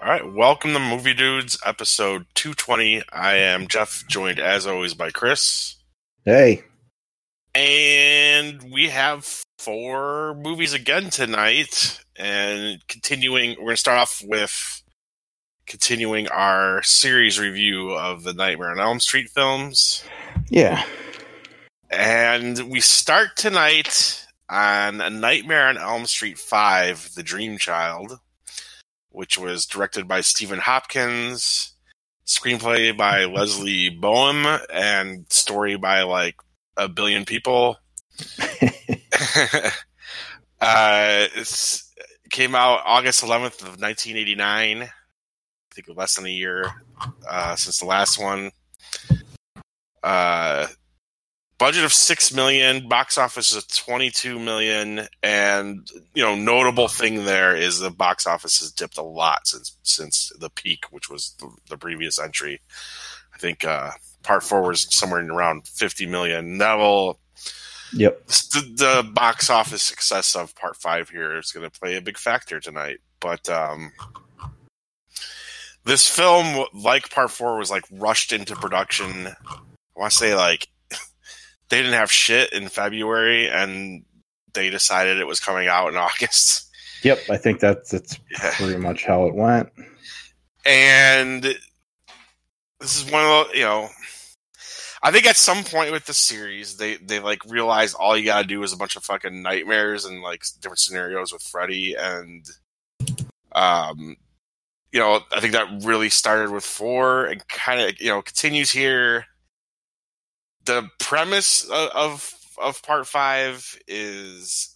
All right, welcome to Movie Dudes, episode 220. I am Jeff, joined as always by Chris. Hey. And we have 4 movies again tonight. And we're going to start off with continuing our series review of the Nightmare on Elm Street films. Yeah. And we start tonight on A Nightmare on Elm Street 5, The Dream Child, which was directed by Stephen Hopkins, screenplay by Leslie Boehm, and story by like a billion people. It came out August 11th of 1989. I think less than a year since the last one. Budget of $6 million, box office of $22 million, and notable thing there is the box office has dipped a lot since the peak, which was the previous entry. I think part 4 was somewhere around $50 million. That will, the box office success of part 5 here is going to play a big factor tonight. But this film, like part 4, was like rushed into production. I want to say like they didn't have shit in February, and they decided it was coming out in August. Yep, I think that's pretty much how it went. And this is one of the, I think at some point with the series, they like realized all you gotta do is a bunch of fucking nightmares and like different scenarios with Freddy, and I think that really started with 4 and kind of continues here. The premise of part 5 is,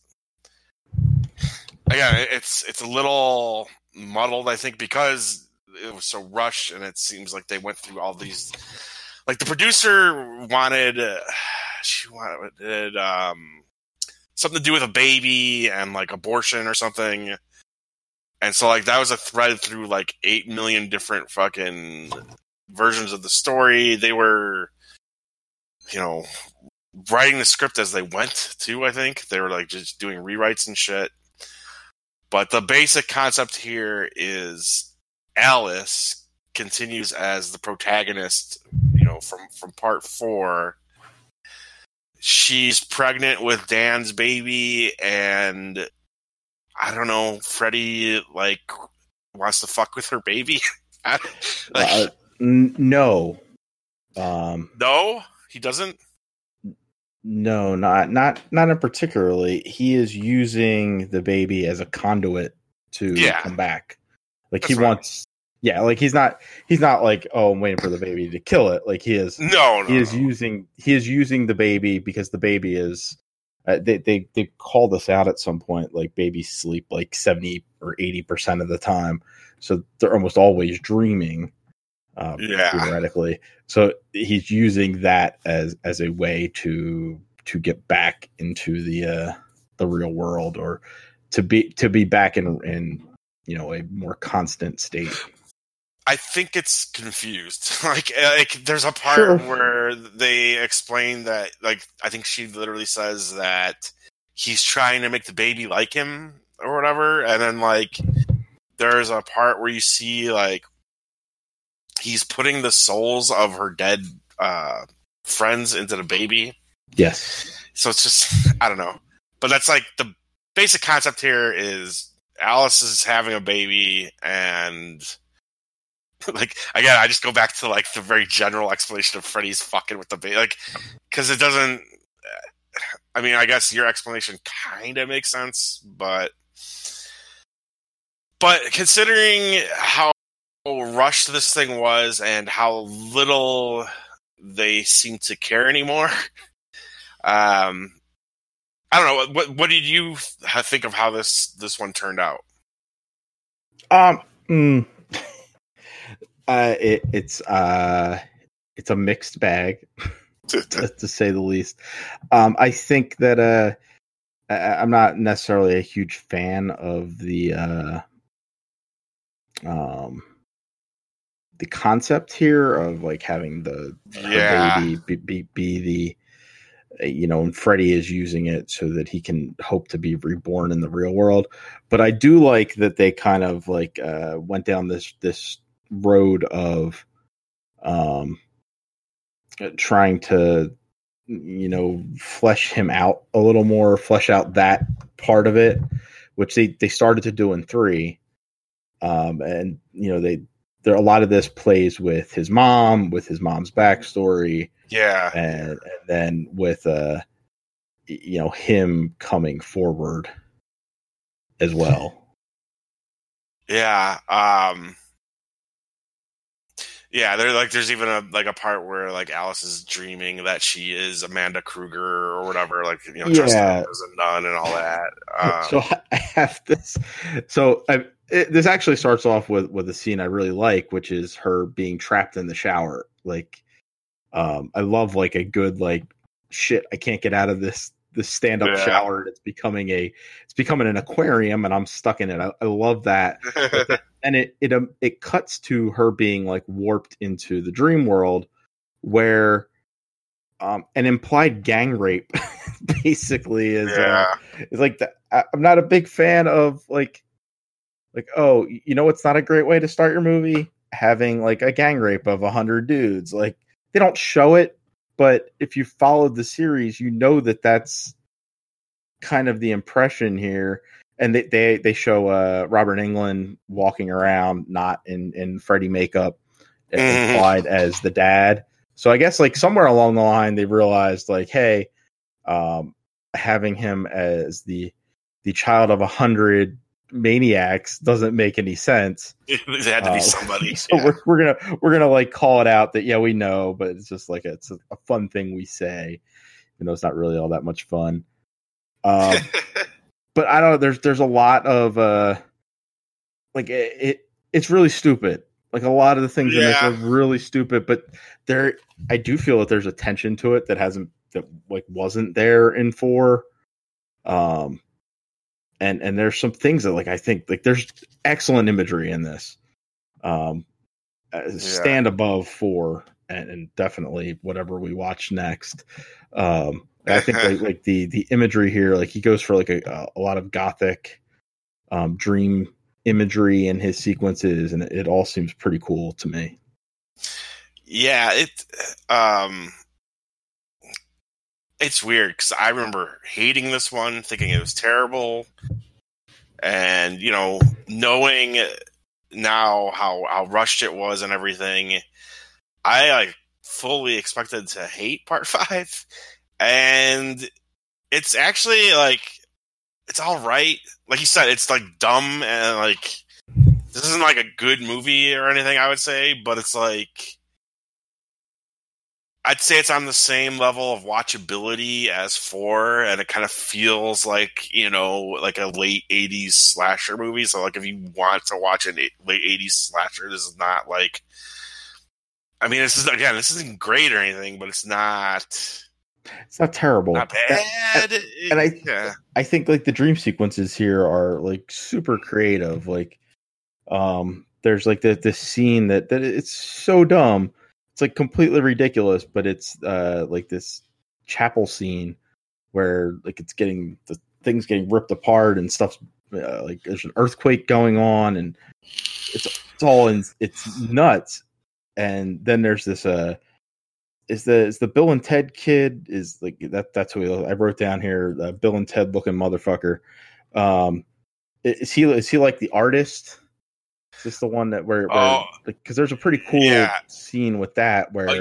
again, it's a little muddled, I think, because it was so rushed, and it seems like they went through all these. Like the producer wanted something to do with a baby and like abortion or something, and so like that was a thread through like 8 million different fucking versions of the story. They were writing the script as they went too. I think they were like just doing rewrites and shit. But the basic concept here is Alice continues as the protagonist, from part 4. She's pregnant with Dan's baby, and I don't know, Freddy like wants to fuck with her baby. No. No, he doesn't. No, not in particularly. He is using the baby as a conduit to come back. Like he wants. Yeah, like he's not like, oh, I'm waiting for the baby to kill it. Like he is. He is using the baby because the baby is. They call this out at some point. Like babies sleep like 70 or 80% of the time, so they're almost always dreaming. Theoretically, so he's using that as a way to get back into the real world, or to be back in a more constant state. I think it's confused. like there's a part where they explain that, like, I think she literally says that he's trying to make the baby like him or whatever, and then like there's a part where you see like he's putting the souls of her dead friends into the baby. Yes. So it's just, I don't know. But that's like the basic concept here is Alice is having a baby, and like, again, I just go back to like the very general explanation of Freddy's fucking with the baby. Like, because it doesn't, I mean, I guess your explanation kind of makes sense, but considering how rushed this thing was and how little they seem to care anymore, I don't know. What did you think of how this one turned out? It's a mixed bag, to say the least. I think that I'm not necessarily a huge fan of the concept here of like having the baby be the and Freddy is using it so that he can hope to be reborn in the real world. But I do like that they kind of like went down this road of trying to flesh him out a little more, flesh out that part of it, which they started to do in 3. And there a lot of this plays with his mom's backstory. Yeah. And then with him coming forward as well. Yeah. Yeah, there's even a part where like Alice is dreaming that she is Amanda Kruger or whatever, dressed up as a nun and all that. So I have this. So this actually starts off with a scene I really like, which is her being trapped in the shower. Like, I love like a good like shit. I can't get out of this stand-up shower. It's becoming an aquarium, and I'm stuck in it. I love that. And it cuts to her being like warped into the dream world, where an implied gang rape basically is like I'm not a big fan of like it's not a great way to start your movie, having like a gang rape of 100 dudes. Like, they don't show it, but if you followed the series, that's kind of the impression here. And they show Robert Englund walking around not in Freddy makeup, implied as the dad. So I guess like somewhere along the line they realized like, hey, having him as the child of 100 maniacs doesn't make any sense. It had to be somebody. So we're gonna like call it out that we know, but it's just like it's a fun thing we say, even though it's not really all that much fun. But I don't know. There's a lot of like it's really stupid. Like a lot of the things in this are really stupid, but I do feel that there's a tension to it that wasn't there in 4. And there's some things that like I think like there's excellent imagery in this. Stand above 4 and definitely whatever we watch next. I think like the imagery here, like he goes for like a lot of gothic dream imagery in his sequences, and it all seems pretty cool to me. Yeah, it's weird because I remember hating this one, thinking it was terrible, and knowing now how rushed it was and everything, I like fully expected to hate part 5. And it's actually like it's all right. Like you said, it's like dumb and like this isn't like a good movie or anything, I would say, but it's like I'd say it's on the same level of watchability as 4, and it kind of feels like like a late 80s slasher movie. So like if you want to watch a late 80s slasher, this is not like, I mean, this isn't great or anything, but it's not terrible. Not bad. I think like the dream sequences here are like super creative. Like, there's like this scene that it's so dumb. It's like completely ridiculous, but it's like this chapel scene where like the things getting ripped apart and stuff. Like there's an earthquake going on, and it's nuts. And then there's this is the Bill and Ted kid is like that's who I wrote down here, the Bill and Ted looking motherfucker. Is he like the artist? Is this the one that where because there's a pretty cool scene with that where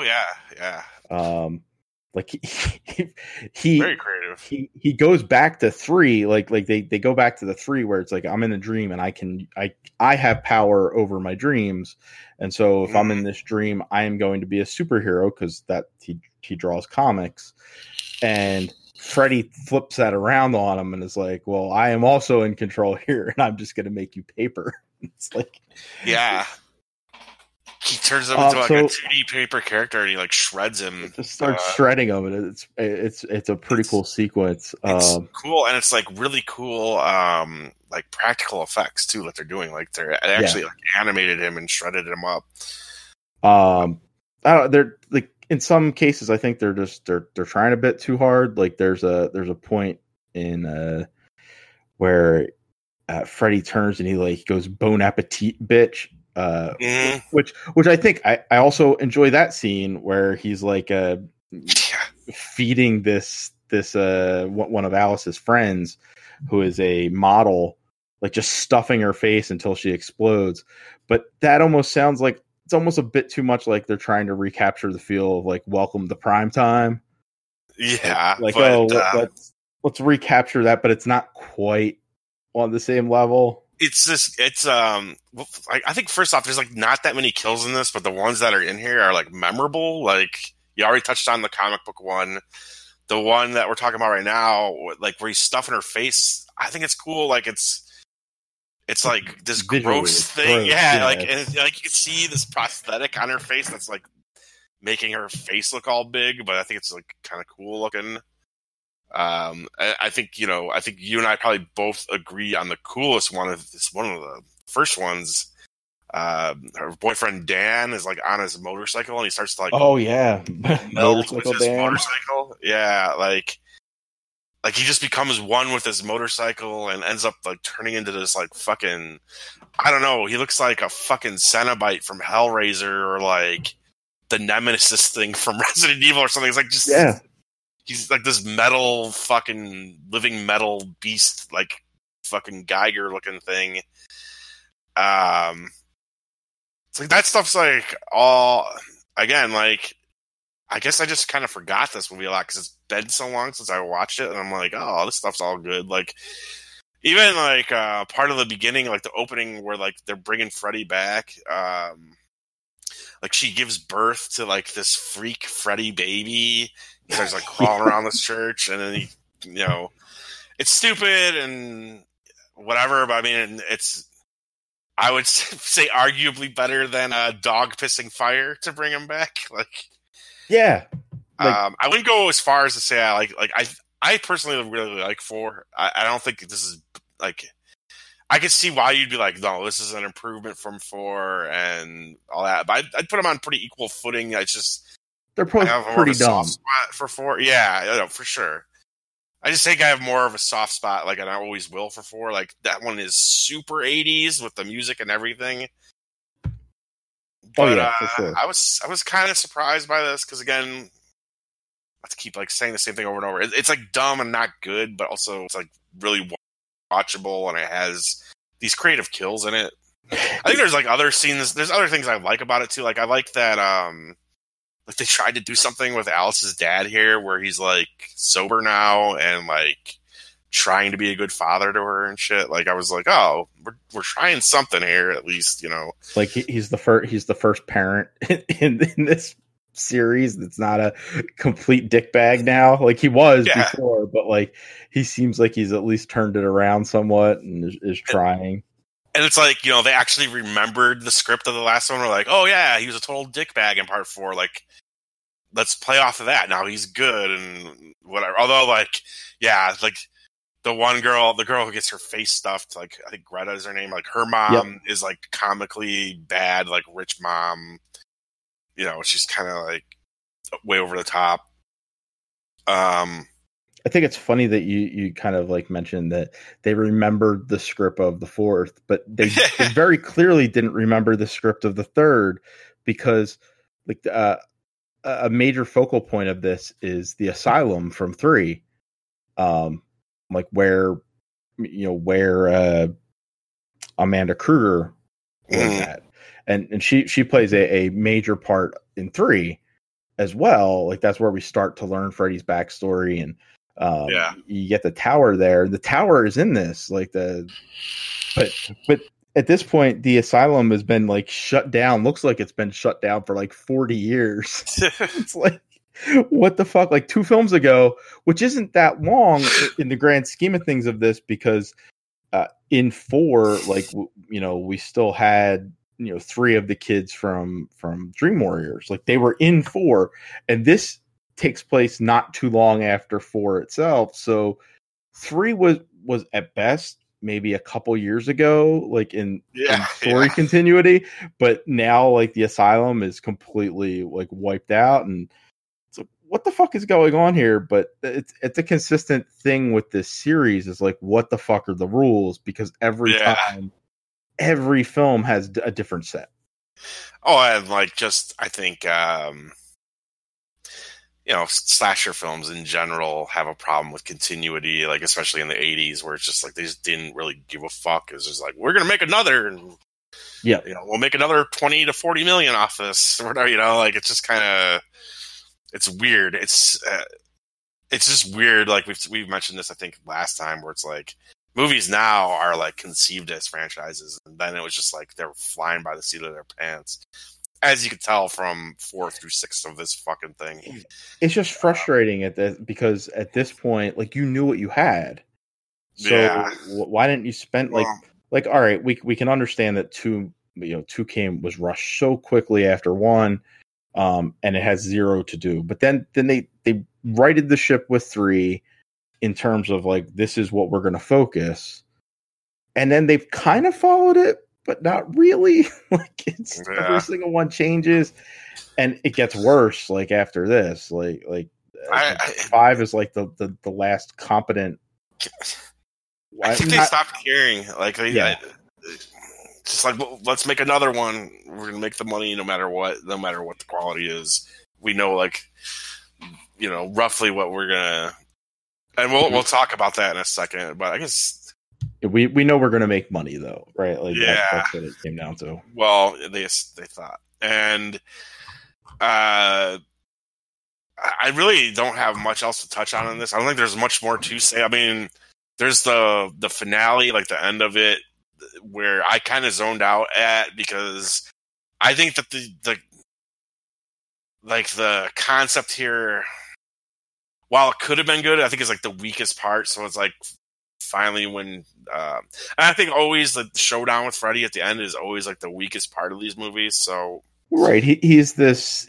like he very creative. He goes back to 3, like they go back to the 3 where it's like I'm in a dream and I have power over my dreams, and so if I'm in this dream I am going to be a superhero because that he draws comics, and Freddy flips that around on him and is like, well, I am also in control here and I'm just going to make you paper. It's like, he turns him into like a 2D paper character and he like shreds him. Just starts shredding him, and it's a pretty cool sequence. It's cool, and it's like really cool, like practical effects too that they're doing. Like they actually like animated him and shredded him up. They're like in some cases, I think they're trying a bit too hard. Like there's a point in where Freddy turns and he goes bon appetit, bitch. Which I think I also enjoy that scene where he's feeding this one of Alice's friends who is a model, like just stuffing her face until she explodes. But that almost sounds like it's almost a bit too much like they're trying to recapture the feel of like Welcome to Primetime. Yeah. Let's recapture that, but it's not quite on the same level. I think first off, there's like not that many kills in this, but the ones that are in here are like memorable. Like you already touched on the comic book one. The one that we're talking about right now, like where he's stuffing her face, I think it's cool. Like it's like this gross thing. Yeah. Like, and like you can see this prosthetic on her face that's like making her face look all big, but I think it's like kind of cool looking. I think you and I probably both agree on the coolest one. It's one of the first ones. Her boyfriend Dan is like on his motorcycle and he starts to like melt with his motorcycle. Yeah, like he just becomes one with his motorcycle and ends up like turning into this like fucking, I don't know, he looks like a fucking Cenobite from Hellraiser or like the Nemesis thing from Resident Evil or something. It's like just he's like this metal fucking living metal beast, like fucking Geiger looking thing. It's like that stuff's like all again, like I guess I just kind of forgot this movie a lot because it's been so long since I watched it, and I'm like, oh, this stuff's all good. Like even like part of the beginning, like the opening where like they're bringing Freddy back, like she gives birth to like this freak Freddy baby. He starts like crawling around this church, and then it's stupid and whatever. But I mean, I would say arguably better than dog pissing fire to bring him back. Like, yeah, I wouldn't go as far as to say I personally really like 4. I don't think this is like. I could see why you'd be like, no, this is an improvement from 4 and all that. But I'd put them on pretty equal footing. It's just. They're pretty dumb for 4. Yeah, for sure. I just think I have more of a soft spot, like, and I always will for 4. Like that one is super 80s with the music and everything. But for sure. I was kind of surprised by this because again, I have to keep like saying the same thing over and over. It's like dumb and not good, but also it's like really watchable and it has these creative kills in it. I think there's like other scenes. There's other things I like about it too. Like I like that. Like they tried to do something with Alice's dad here where he's like sober now and like trying to be a good father to her and shit. Like I was like, oh, we're trying something here at least, Like he's the first parent in this series that's not a complete dickbag now. Like he was before, but like he seems like he's at least turned it around somewhat and is trying. And it's like, they actually remembered the script of the last one. We're like, oh yeah, he was a total dickbag in part 4. Like, let's play off of that. Now he's good and whatever. Although, like, yeah, like the girl who gets her face stuffed, like I think Greta is her name. Like her mom is like comically bad, like rich mom. She's kind of like way over the top. I think it's funny that you kind of like mentioned that they remembered the script of the 4th, but they very clearly didn't remember the script of the 3rd because like a major focal point of this is the asylum from 3, like where Amanda Kruger was at, and she plays a major part in 3 as well. Like that's where we start to learn Freddy's backstory and. You get the tower there. The tower is in this, like but at this point, the asylum has been like shut down. Looks like it's been shut down for like 40 years. It's like, what the fuck? Like 2 films ago, which isn't that long in the grand scheme of things of this, because in 4, like we still had 3 of the kids from Dream Warriors. Like they were in 4, and this takes place not too long after 4 itself. So 3 was at best maybe a couple years ago, like in story continuity, but now like the asylum is completely like wiped out, and it's like, what the fuck is going on here? But it's a consistent thing with this series is like, what the fuck are the rules? Because every time, every film has a different set. Oh, and like I think slasher films in general have a problem with continuity, like especially in the 80s, where it's just like they just didn't really give a fuck. It's just like, we're gonna make another, and we'll make another 20 to 40 million off this, or whatever. Like it's just kind of, it's weird. It's just weird. Like we've mentioned this, I think, last time, where it's like movies now are like conceived as franchises, and then it was just like they're flying by the seat of their pants. As you can tell from 4 through 6 of this fucking thing. It's just frustrating because at this point, like, you knew what you had. So why didn't you spend like all right, we can understand that 2 was rushed so quickly after 1, and it has 0 to do. But then they righted the ship with 3 in terms of like, this is what we're going to focus. And then they've kind of followed it, but not really. Like, it's every single one changes, and it gets worse. Like after this, like 5 is like the last competent. I think they stopped caring. Like, just like, well, let's make another one. We're gonna make the money no matter what the quality is. We know, like, roughly what we're gonna, and we'll talk about that in a second. But I guess. We know we're going to make money, though, right? Like, that's what it came down to. Well, they thought. And I really don't have much else to touch on in this. I don't think there's much more to say. I mean, there's the finale, like the end of it, where I kind of zoned out at, because I think that the concept here, while it could have been good, I think it's like the weakest part. So it's like, finally, when and I think always the showdown with Freddy at the end is always like the weakest part of these movies. So right, he's this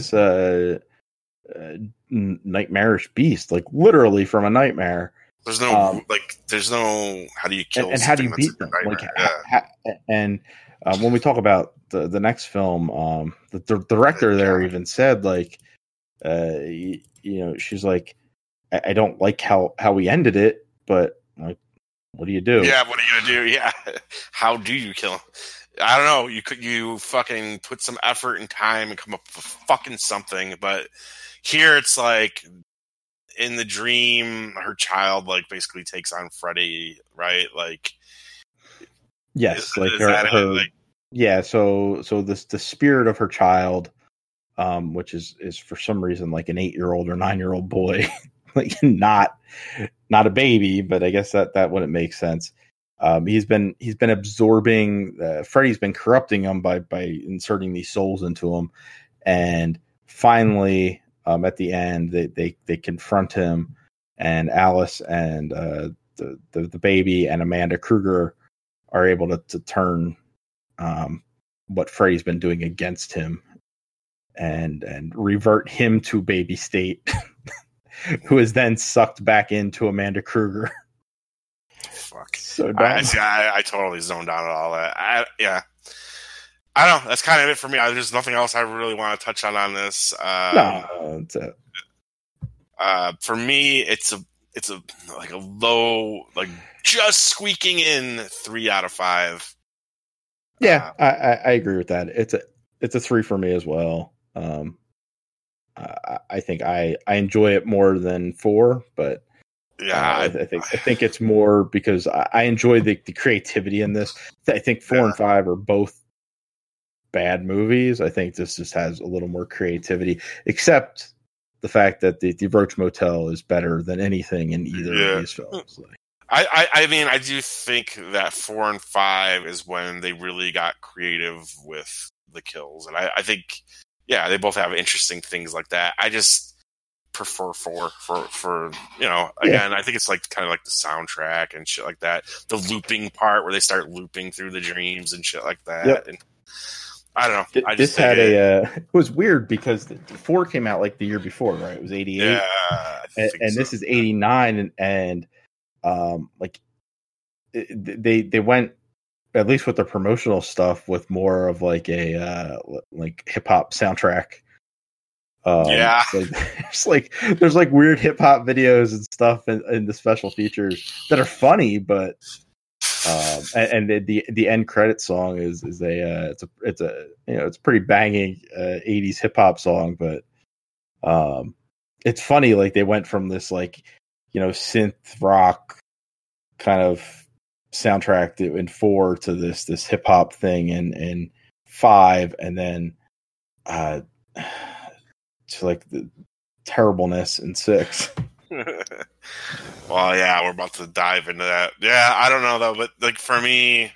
nightmarish beast, like literally from a nightmare. There's no how do you kill and how do you beat them? Like, when we talk about the next film, the director there even said, like, she's like, I don't like how we ended it, but like, what do you do? Yeah, what are you gonna do? Yeah, how do you kill him? I don't know. You fucking put some effort and time and come up with fucking something. But here it's like, in the dream, her child like basically takes on Freddy, right? Like, yes, like her yeah. So the spirit of her child, which is for some reason like an 8-year-old or 9-year-old boy. Like, not a baby, but I guess that wouldn't make sense. He's been absorbing. Freddy's been corrupting him by inserting these souls into him, and finally, at the end, they confront him, and Alice and the baby and Amanda Kruger are able to turn what Freddy's been doing against him, and revert him to baby state. Who is then sucked back into Amanda Kruger. Fuck. So I totally zoned out at all that. I don't know. That's kind of it for me. There's nothing else I really want to touch on this. No, that's it. For me, it's a like a low, like just squeaking in 3 out of 5. Yeah, I agree with that. It's a 3 for me as well. I think I enjoy it more than 4, but I think it's more because I enjoy the creativity in this. I think 4 and 5 are both bad movies. I think this just has a little more creativity, except the fact that the Roach Motel is better than anything in either of these films. I mean, I do think that 4 and 5 is when they really got creative with the kills, and I think. Yeah, they both have interesting things like that. I just prefer 4 for again, I think it's like kind of like the soundtrack and shit like that. The looping part where they start looping through the dreams and shit like that. Yep. And I don't know. This had it was weird because 4 came out like the year before, right? It was 88. Yeah, and this is 89, and like they went, at least with the promotional stuff, with more of like a like hip hop soundtrack. Yeah, there's like weird hip hop videos and stuff in the special features that are funny, but and the end credit song is it's a it's a pretty banging 80s hip hop song, but it's funny, like they went from this like synth rock kind of soundtrack in 4 to this hip hop thing in 5, and then to like the terribleness in 6. Well, yeah, we're about to dive into that. Yeah, I don't know though, but like for me,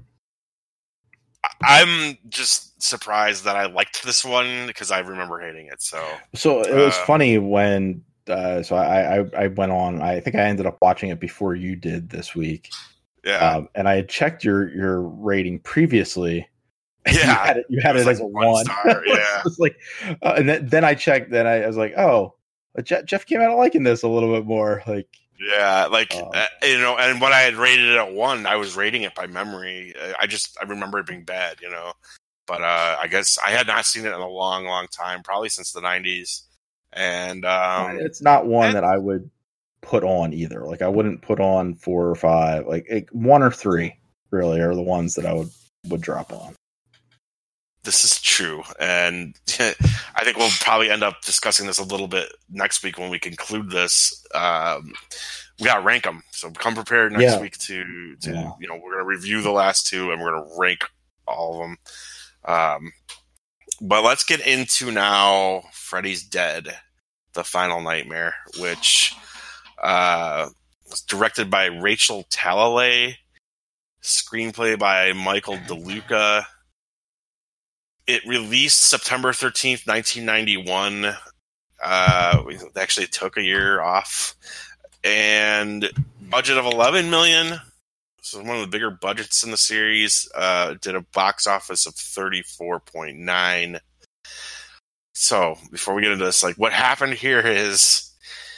I'm just surprised that I liked this one because I remember hating it. So it was funny when so I went on. I think I ended up watching it before you did this week. Yeah, and I had checked your rating previously. Yeah, you had it as a 1 star. Yeah, it's like, and then I checked. Then I was like, oh, Jeff came out of liking this a little bit more. Like, yeah, like and when I had rated it at 1, I was rating it by memory. I remember it being bad, But I guess I had not seen it in a long, long time, probably since the 90s. And it's not one that I would put on either. Like, I wouldn't put on 4 or 5. Like 1 or 3 really are the ones that I would drop on. This is true, and I think we'll probably end up discussing this a little bit next week when we conclude this. We got to rank them, so come prepared next week to we're going to review the last 2 and we're going to rank all of them. But let's get into now Freddy's Dead, The Final Nightmare, which was directed by Rachel Talalay, screenplay by Michael DeLuca. It released September 13th, 1991. We actually took a year off. And budget of $11 million. So one of the bigger budgets in the series. Did a box office of 34.9. So before we get into this, like what happened here is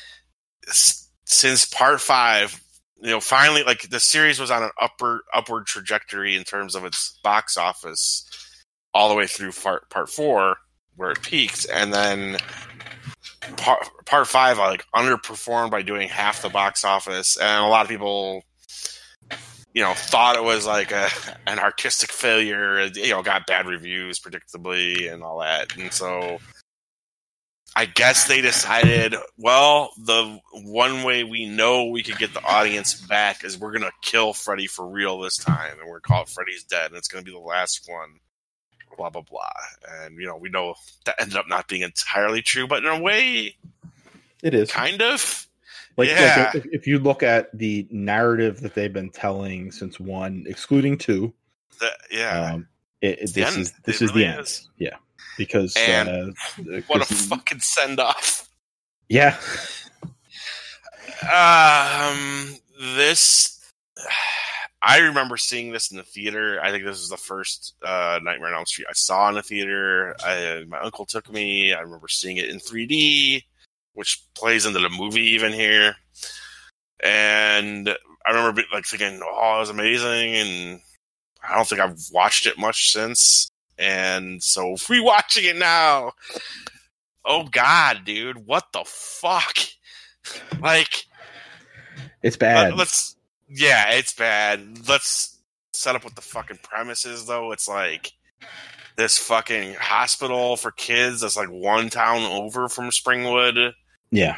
since part 5, finally, like the series was on an upward trajectory in terms of its box office all the way through part 4 where it peaked, and then part 5 like underperformed by doing half the box office, and a lot of people thought it was like an artistic failure, got bad reviews predictably and all that. And so I guess they decided, well, the one way we know we could get the audience back is we're going to kill Freddy for real this time, and we're going to call it Freddy's Dead, and it's going to be the last one. Blah blah blah, and we know that ended up not being entirely true, but in a way, it is kind of. Like if you look at the narrative that they've been telling since 1, excluding 2, this is the end. Yeah, because what a fucking send off. Yeah. This. I remember seeing this in the theater. I think this was the first Nightmare on Elm Street I saw in the theater. My uncle took me. I remember seeing it in 3D, which plays into the movie even here. And I remember thinking, oh, it was amazing. And I don't think I've watched it much since. And so rewatching it now, oh God, dude, what the fuck? Like, it's bad. Yeah, it's bad. Let's set up what the fucking premise is, though. It's like this fucking hospital for kids that's like one town over from Springwood. Yeah.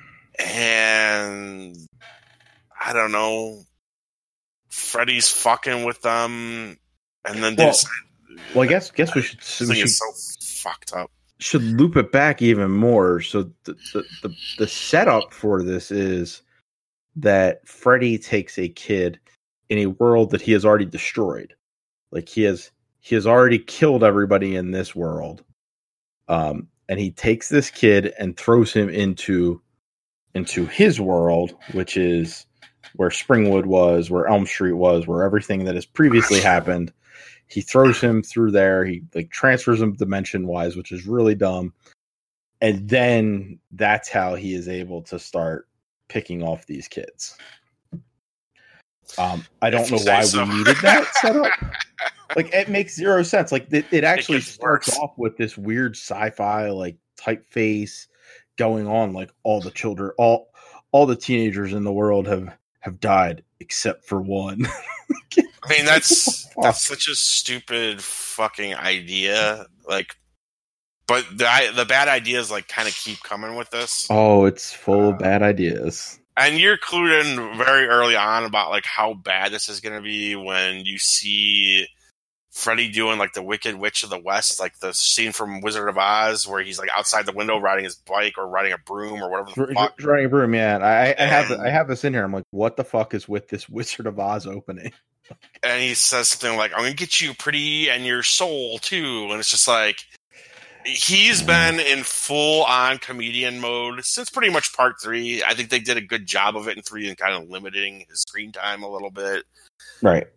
And I don't know. Freddy's fucking with them. And then I guess we should so fucked up. Should loop it back even more. So the setup for this is that Freddy takes a kid in a world that he has already destroyed. Like he has already killed everybody in this world. And he takes this kid and throws him into his world, which is where Springwood was, where Elm Street was, where everything that has previously happened. He throws him through there. He transfers him dimension wise, which is really dumb. And then that's how he is able to start picking off these kids. I don't know why we needed that setup. Like, it makes zero sense. Like, it actually starts off with this weird sci-fi like typeface going on. Like, all the children, all the teenagers in the world have died except for one. I mean, that's such a stupid fucking idea. Like, but the bad ideas like kind of keep coming with this. Oh, it's full of bad ideas. And you're clued in very early on about like how bad this is going to be when you see Freddy doing like the Wicked Witch of the West, like the scene from Wizard of Oz where he's like outside the window riding his bike or riding a broom or whatever the fuck. Riding a broom, yeah. I have this in here. I'm like, what the fuck is with this Wizard of Oz opening? And he says something like, I'm going to get you pretty and your soul too. And it's just like, he's been in full-on comedian mode since pretty much part 3. I think they did a good job of it in 3 and kind of limiting his screen time a little bit. Right.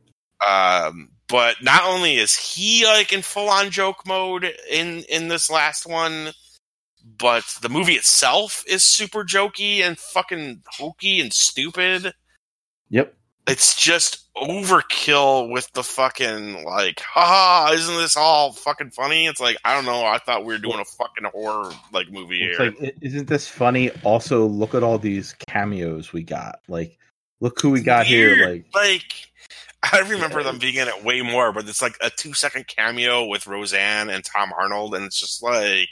But not only is he like in full-on joke mode in this last one, but the movie itself is super jokey and fucking hokey and stupid. Yep. It's just overkill with the fucking, like, haha, isn't this all fucking funny? It's like, I don't know, I thought we were doing a fucking horror, like, movie here. Like, isn't this funny? Also, look at all these cameos we got. Like, look who we got here. Like, I remember them being in it way more, but it's like a 2-second cameo with Roseanne and Tom Arnold, and it's just like,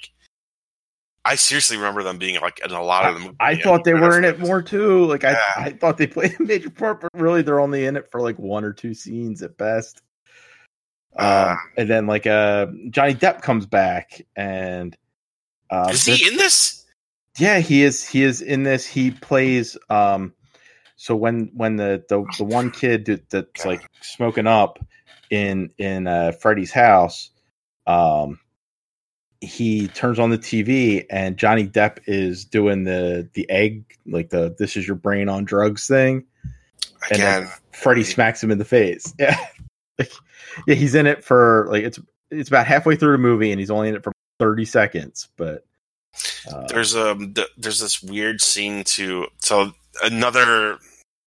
I seriously remember them being like in a lot of the movies. I thought they were in it more too. Like, I thought they played a major part, but really they're only in it for like 1 or 2 scenes at best. And then like Johnny Depp comes back, and is he in this? Yeah, he is. He is in this. He plays. So when the one kid that's like smoking up in Freddy's house, he turns on the TV and Johnny Depp is doing the egg, like the "this is your brain on drugs" thing. Again, and then Freddy smacks him in the face. Yeah, yeah, he's in it for like it's about halfway through the movie, and he's only in it for 30 seconds. But there's this weird scene too. So another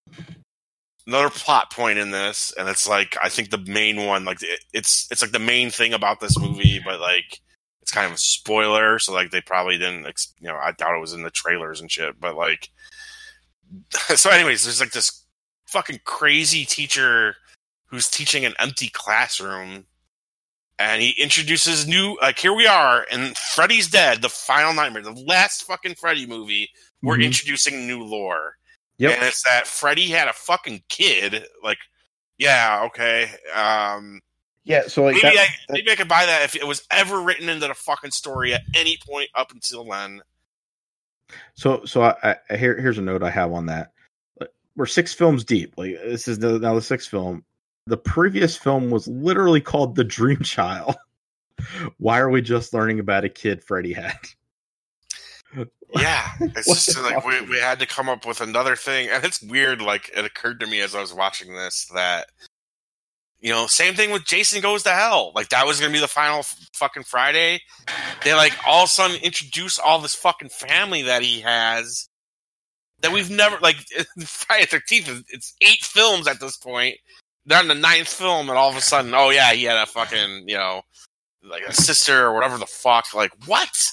plot point in this, and it's like I think the main one, like it's like the main thing about this movie, but like it's kind of a spoiler, so like they probably didn't, I doubt it was in the trailers and shit, but like, so anyways, there's like this fucking crazy teacher who's teaching an empty classroom, and he introduces new, like, here we are, and Freddy's dead, the final nightmare, the last fucking Freddy movie, we're introducing new lore. Yep. And it's that Freddy had a fucking kid, like, yeah, okay, yeah, so like maybe I could buy that if it was ever written into the fucking story at any point up until then. So here's a note I have on that. We're 6 films deep. Like, this is now the 6th film. The previous film was literally called The Dream Child. Why are we just learning about a kid Freddy had? Yeah, it's just like we had to come up with another thing, and it's weird. Like, it occurred to me as I was watching this that, same thing with Jason Goes to Hell. Like, that was going to be the final fucking Friday. They, like, all of a sudden introduce all this fucking family that he has that we've never, like, Friday the 13th, it's 8 films at this point. They're on the 9th film, and all of a sudden, oh yeah, he had a fucking, like a sister or whatever the fuck. Like, what?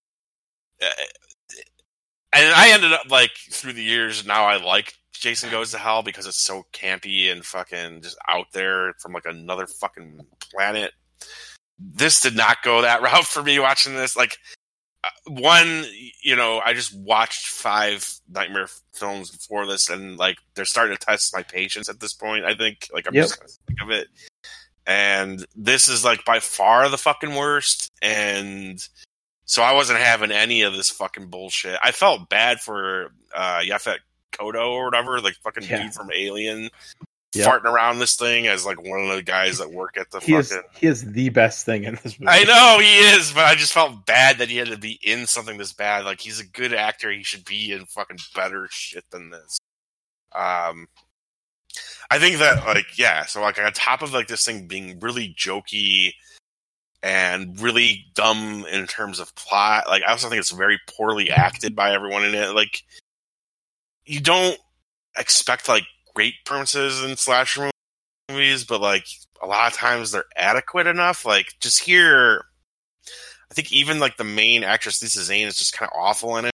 And I ended up, like, through the years, now I like Jason Goes to Hell because it's so campy and fucking just out there from like another fucking planet. This did not go that route for me watching this. Like, I just watched 5 nightmare films before this, and like they're starting to test my patience at this point. I think, like, I'm just gonna think of it. And this is like by far the fucking worst. And so I wasn't having any of this fucking bullshit. I felt bad for Yaphet Kotto or whatever, like fucking dude from Alien, farting around this thing as like one of the guys that work at the he is the best thing in this movie. I know he is, but I just felt bad that he had to be in something this bad. Like, he's a good actor, he should be in fucking better shit than this. I think that, like, yeah, so like on top of like this thing being really jokey and really dumb in terms of plot, like, I also think it's very poorly acted by everyone in it. Like, you don't expect to, like, great performances in slasher movies, but like a lot of times they're adequate enough. Like just here, I think even like the main actress Lisa Zane is just kind of awful in it.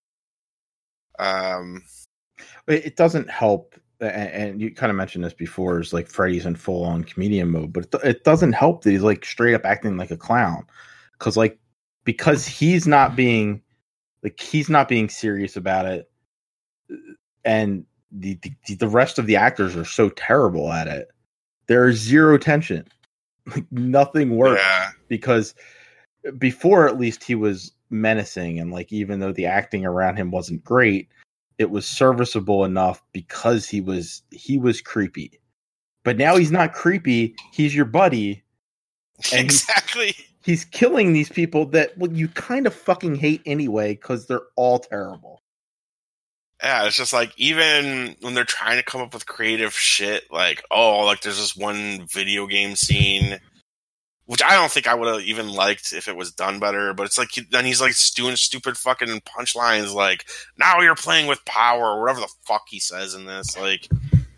It doesn't help, and you kind of mentioned this before, is like Freddy's in full on comedian mode, but it doesn't help that he's like straight up acting like a clown, because he's not being serious about it, and the rest of the actors are so terrible at it. There is zero tension, like nothing works, because before at least he was menacing, and like even though the acting around him wasn't great, it was serviceable enough because he was creepy. But now he's not creepy, he's your buddy, and exactly. He's killing these people that you kind of fucking hate anyway because they're all terrible. Yeah, it's just like, even when they're trying to come up with creative shit, like, oh, like there's this one video game scene, which I don't think I would have even liked if it was done better, but it's like, then he's like doing stupid fucking punchlines like, now you're playing with power, or whatever the fuck he says in this. Like,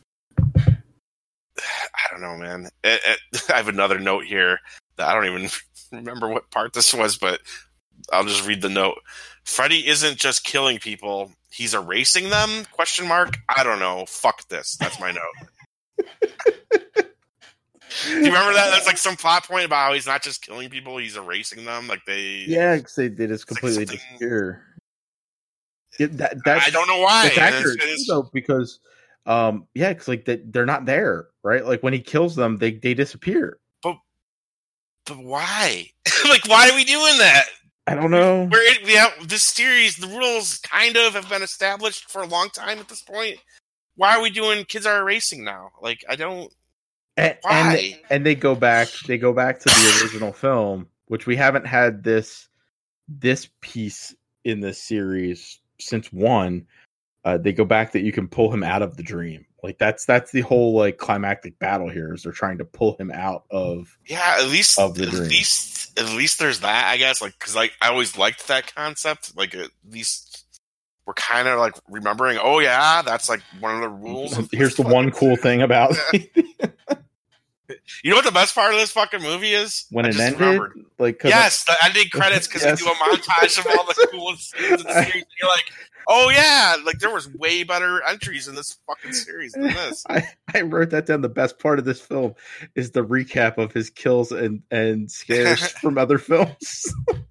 I don't know, man. I have another note here that I don't even remember what part this was, but I'll just read the note. Freddy isn't just killing people, he's erasing them? ? I don't know. Fuck this. That's my note. Do you remember that? That's like some plot point about how he's not just killing people, he's erasing them. Like because they just completely disappear. That's, I don't know why. It's accurate though, because because like they're not there, right? Like when he kills them, they disappear. But why? Like, why are we doing that? I don't know. We have this series, the rules kind of have been established for a long time at this point. Why are we doing kids are erasing now? Like, I don't. Why? And they go back to the original film, which we haven't had this piece in the series since 1. They go back that you can pull him out of the dream. Like that's the whole like climactic battle here, is they're trying to pull him out of at least of the dream. At least there's that, I guess. Like, because like I always liked that concept. Like, at least we're kind of like remembering. Oh yeah, that's like one of the rules. Here's the one cool thing about. You know what the best part of this fucking movie is? When it ended? Like, yes, the ending credits, because they do a montage of all the coolest scenes in the series. You're like, oh yeah, like there was way better entries in this fucking series than this. I wrote that down. The best part of this film is the recap of his kills and scares from other films.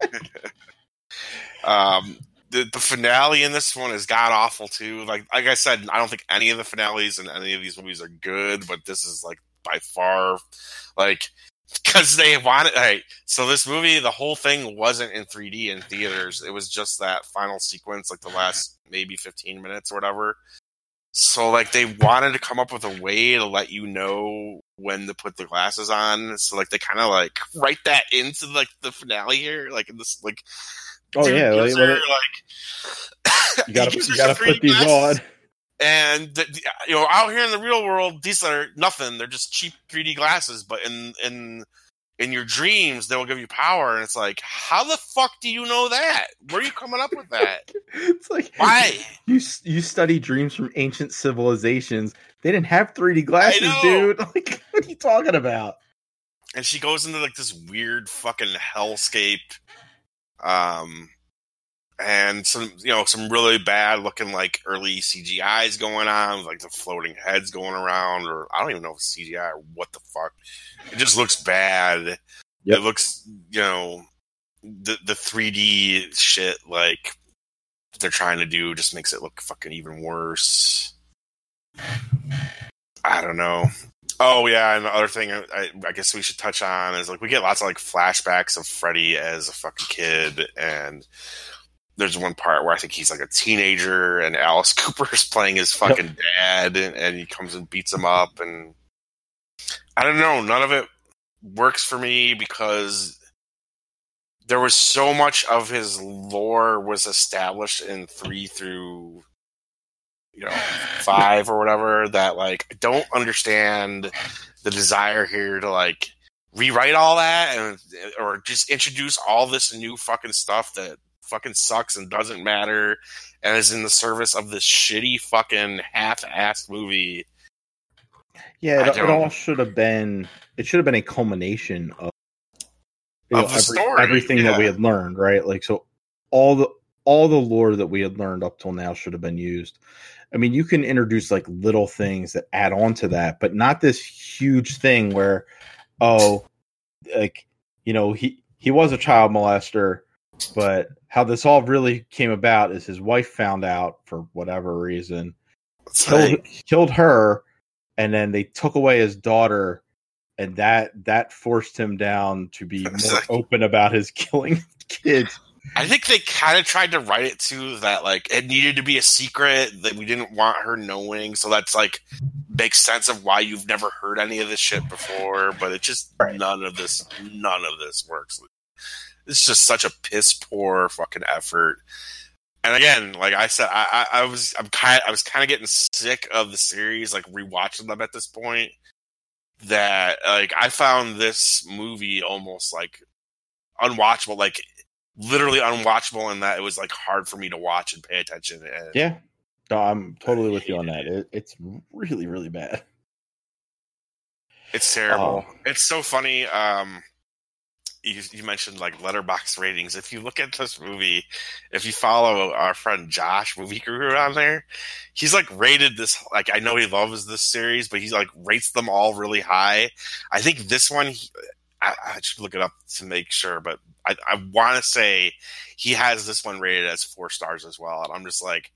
The finale in this one is god awful too. Like I said, I don't think any of the finales in any of these movies are good, but this is like by far, like, because they wanted. Hey, so this movie, the whole thing wasn't in 3D in theaters. It was just that final sequence, like the last maybe 15 minutes or whatever. So like they wanted to come up with a way to let you know when to put the glasses on. So like they kind of like write that into like the finale here, like in this like. Oh yeah, like you gotta put these on. And out here in the real world, these are nothing. They're just cheap 3D glasses. But in your dreams, they will give you power. And it's like, how the fuck do you know that? Where are you coming up with that? It's like, why? You study dreams from ancient civilizations. They didn't have 3D glasses, dude. Like, what are you talking about? And she goes into like this weird fucking hellscape. And some really bad looking like early CGI's going on, like the floating heads going around, or I don't even know if it's CGI or what the fuck. It just looks bad. Yep. It looks, the 3D shit like they're trying to do just makes it look fucking even worse. I don't know. Oh yeah, and the other thing I guess we should touch on is like we get lots of like flashbacks of Freddy as a fucking kid, and there's one part where I think he's like a teenager and Alice Cooper is playing his fucking dad, and he comes and beats him up, and I don't know, none of it works for me because there was so much of his lore was established in 3 through 5 or whatever that like I don't understand the desire here to like rewrite all that or just introduce all this new fucking stuff that fucking sucks and doesn't matter and is in the service of this shitty fucking half-assed movie Yeah, it all should have been. It should have been a culmination of the story, everything that we had learned, right? Like, so all the lore that we had learned up till now should have been used. I mean, you can introduce like little things that add on to that, but not this huge thing where, like, you know, he was a child molester, but how this all really came about is his wife found out for whatever reason, killed her, and then they took away his daughter, and that forced him down to be more open about his killing kids. I think they kind of tried to write it too that like it needed to be a secret that we didn't want her knowing, so that's like makes sense of why you've never heard any of this shit before. But it just none of this works. It's just such a piss poor fucking effort. And again, like I said, I was kind of getting sick of the series, like rewatching them at this point. That like I found this movie almost like unwatchable, like literally unwatchable, in that it was like hard for me to watch and pay attention. And yeah, no, I'm totally with you on that. It's really, really bad. It's terrible. It's so funny. You mentioned like Letterboxd ratings. If you look at this movie, if you follow our friend Josh, Movie Guru, on there, he's like rated this, like, I know he loves this series, but he's like rates them all really high. I think this one, I should look it up to make sure, but I want to say he has this one rated as 4 stars as well. And I'm just like,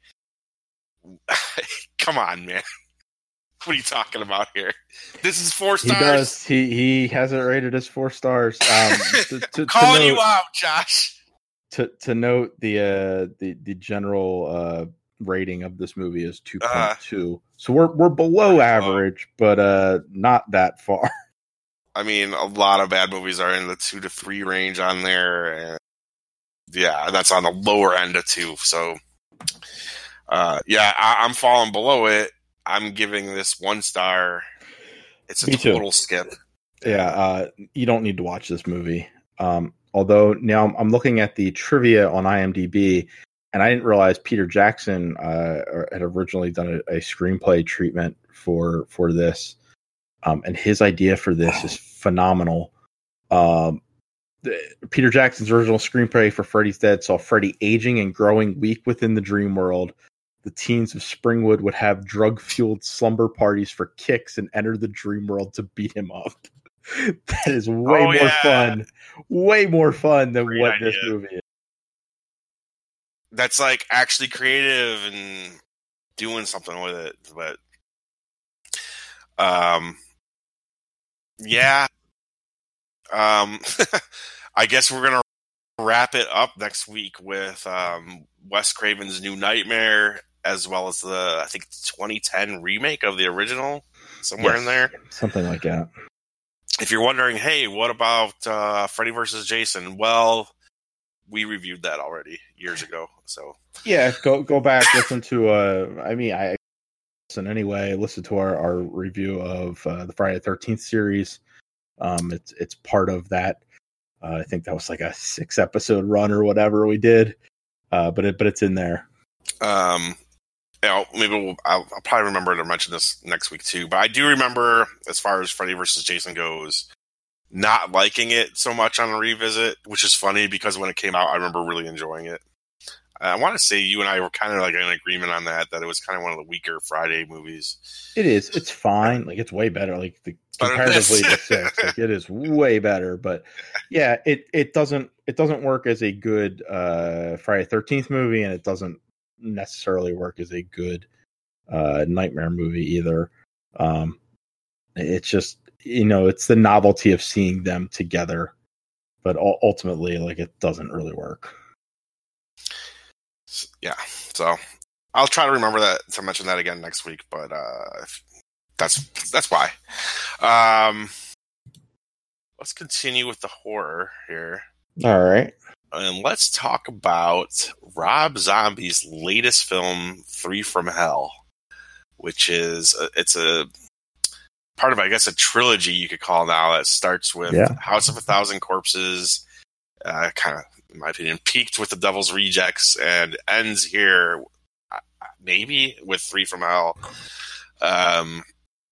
come on, man. What are you talking about here? This is 4 stars. He does. He has it rated as 4 stars. Calling you out, Josh. To note, the general rating of this movie is 2.2. So we're below average, but not that far. I mean, a lot of bad movies are in the 2 to 3 range on there, and yeah, that's on the lower end of 2. So, I'm falling below it. I'm giving this 1 star. It's a total skip. Yeah, you don't need to watch this movie. Although now I'm looking at the trivia on IMDb, and I didn't realize Peter Jackson had originally done a screenplay treatment for this. And his idea for this is phenomenal. Peter Jackson's original screenplay for Freddy's Dead saw Freddy aging and growing weak within the dream world. The teens of Springwood would have drug-fueled slumber parties for kicks and enter the dream world to beat him up. That is way more fun than what this movie is. That's like actually creative and doing something with it, but I guess we're gonna wrap it up next week with Wes Craven's New Nightmare, as well as the, I think, 2010 remake of the original, somewhere in there. Something like that. If you're wondering, hey, what about Freddy vs. Jason? Well, we reviewed that already years ago. So yeah, go back, listen to I listen to our review of the Friday the 13th series. It's part of that. I think that was like a 6-episode run or whatever we did. But it's in there. Maybe I'll probably remember to mention this next week too. But I do remember, as far as Freddy vs. Jason goes, not liking it so much on a revisit, which is funny because when it came out, I remember really enjoying it. I want to say you and I were kind of like in agreement on that it was kind of one of the weaker Friday movies. It is. It's fine. Like, it's way better. Like, comparatively to 6, like, it is way better. But yeah, it doesn't work as a good Friday 13th movie, and it doesn't necessarily work as a good Nightmare movie either. It's just, it's the novelty of seeing them together, but ultimately, like, it doesn't really work. Yeah, so I'll try to remember to mention that again next week, but that's why. Let's continue with the horror here. All right. And let's talk about Rob Zombie's latest film, 3 from Hell, which is it's a part of, I guess, a trilogy you could call now that starts with House of a Thousand Corpses, kind of, in my opinion, peaked with The Devil's Rejects and ends here, maybe, with 3 from Hell.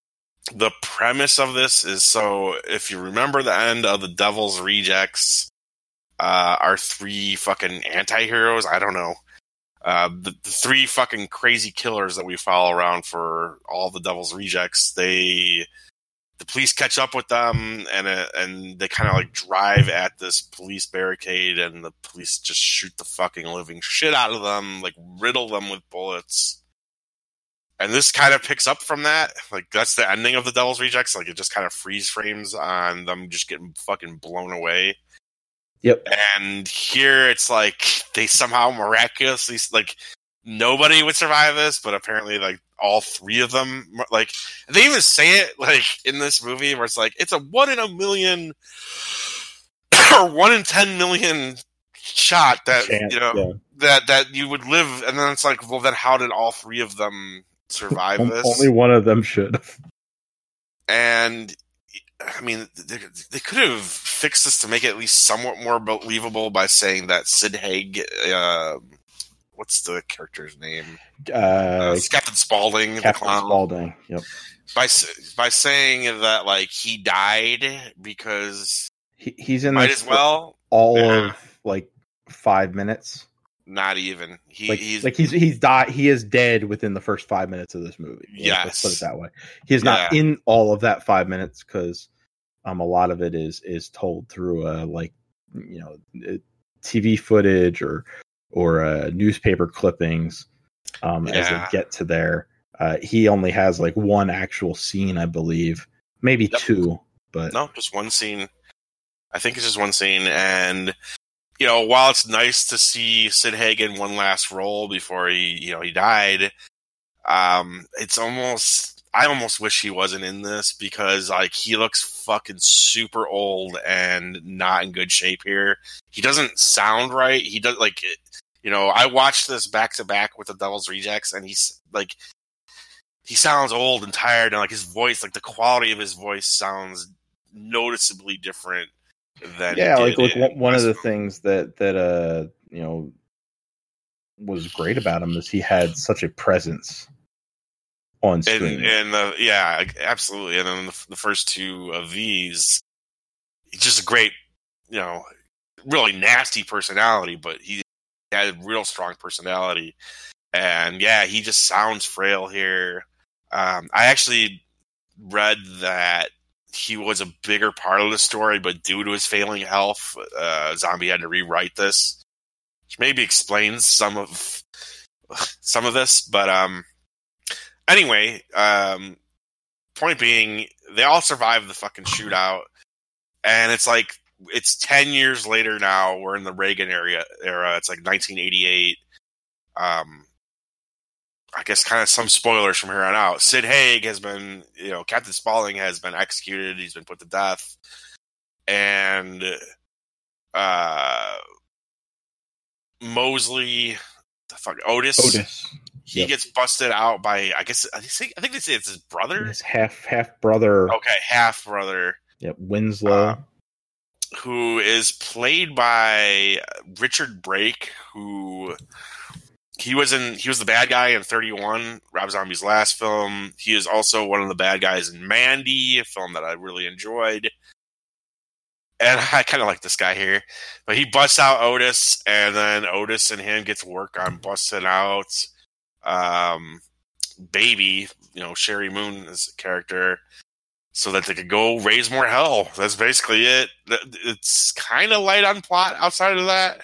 the premise of this is, so if you remember the end of the Devil's Rejects, our three fucking anti-heroes, I don't know, the three fucking crazy killers that we follow around for all the Devil's Rejects, the police catch up with them, and they kind of like drive at this police barricade, and the police just shoot the fucking living shit out of them, like riddle them with bullets. And this kind of picks up from that. Like, that's the ending of the Devil's Rejects. Like, it just kind of freeze frames on them just getting fucking blown away. Yep. And here it's like they somehow miraculously, like, nobody would survive this, but apparently, like, all three of them, like, they even say it, like, in this movie where it's like, it's a 1 in a million or 1 in 10 million shot that, that you would live. And then it's like, well, then how did all three of them survive this? Only one of them should have. And I mean, they could have fixed this to make it at least somewhat more believable by saying that Sid Haig, what's the character's name? Captain Spaulding. Captain Spaulding. Yep. By saying that, like, he died because he's in might as well of like 5 minutes. Not even. He's died. He is dead within the first 5 minutes of this movie. Yes. Let's put it that way. He is not in all of that 5 minutes because a lot of it is told through TV footage or newspaper clippings as they get to there. He only has like one actual scene, I believe, maybe two, but no, just one scene. I think it's just one scene, and while it's nice to see Sid Haig in one last role before he died, it's almost, I almost wish he wasn't in this because, like, he looks fucking super old and not in good shape here. He doesn't sound right. He does, like, I watched this back to back with the Devil's Rejects, and he's like, he sounds old and tired, and like his voice, like the quality of his voice sounds noticeably different. One of the things that was great about him is he had such a presence on screen. Absolutely. And then the first two of these, he's just a great, really nasty personality, but he had a real strong personality. And he just sounds frail here. I actually read that he was a bigger part of the story, but due to his failing health, Zombie had to rewrite this, which maybe explains some of this. But anyway, point being, they all survived the fucking shootout, and it's like it's 10 years later now. We're in the Reagan era. It's like 1988. I guess kind of some spoilers from here on out. Sid Haig has been, Captain Spaulding has been executed. He's been put to death. And Mosley, Otis. He gets busted out by, I think they say it's his brother? His half brother. Okay, half brother. Yep, Winslow. Who is played by Richard Brake, who... He was the bad guy in 31, Rob Zombie's last film. He is also one of the bad guys in Mandy, a film that I really enjoyed. And I kind of like this guy here. But he busts out Otis, and then Otis and him get to work on busting out Baby, Sherry Moon's character, so that they could go raise more hell. That's basically it. It's kind of light on plot outside of that.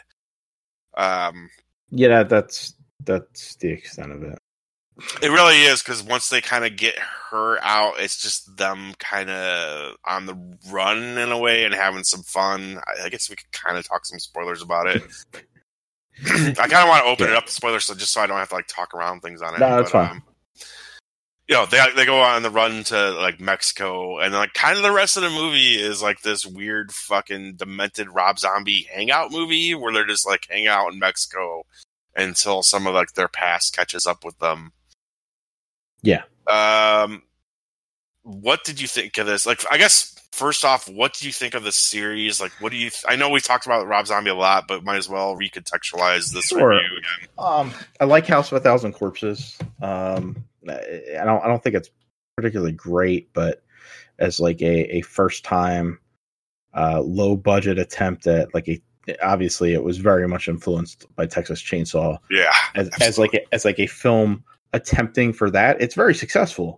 That's the extent of it. It really is, because once they kind of get her out, it's just them kind of on the run in a way and having some fun. I guess we could kind of talk some spoilers about it. I kind of want to open it up to spoilers, so I don't have to like talk around things on it. No, that's fine. They go on the run to like Mexico, and like kind of the rest of the movie is like this weird fucking demented Rob Zombie hangout movie where they're just like hang out in Mexico until some of like their past catches up with them. Yeah. What did you think of this? Like, I guess first off, what do you think of this series? Like, what do you? I know we talked about Rob Zombie a lot, but might as well recontextualize this review again. I like House of a Thousand Corpses. I don't think it's particularly great, but as like a first time low budget attempt at obviously it was very much influenced by Texas Chainsaw. Yeah, as like a film attempting for that, it's very successful.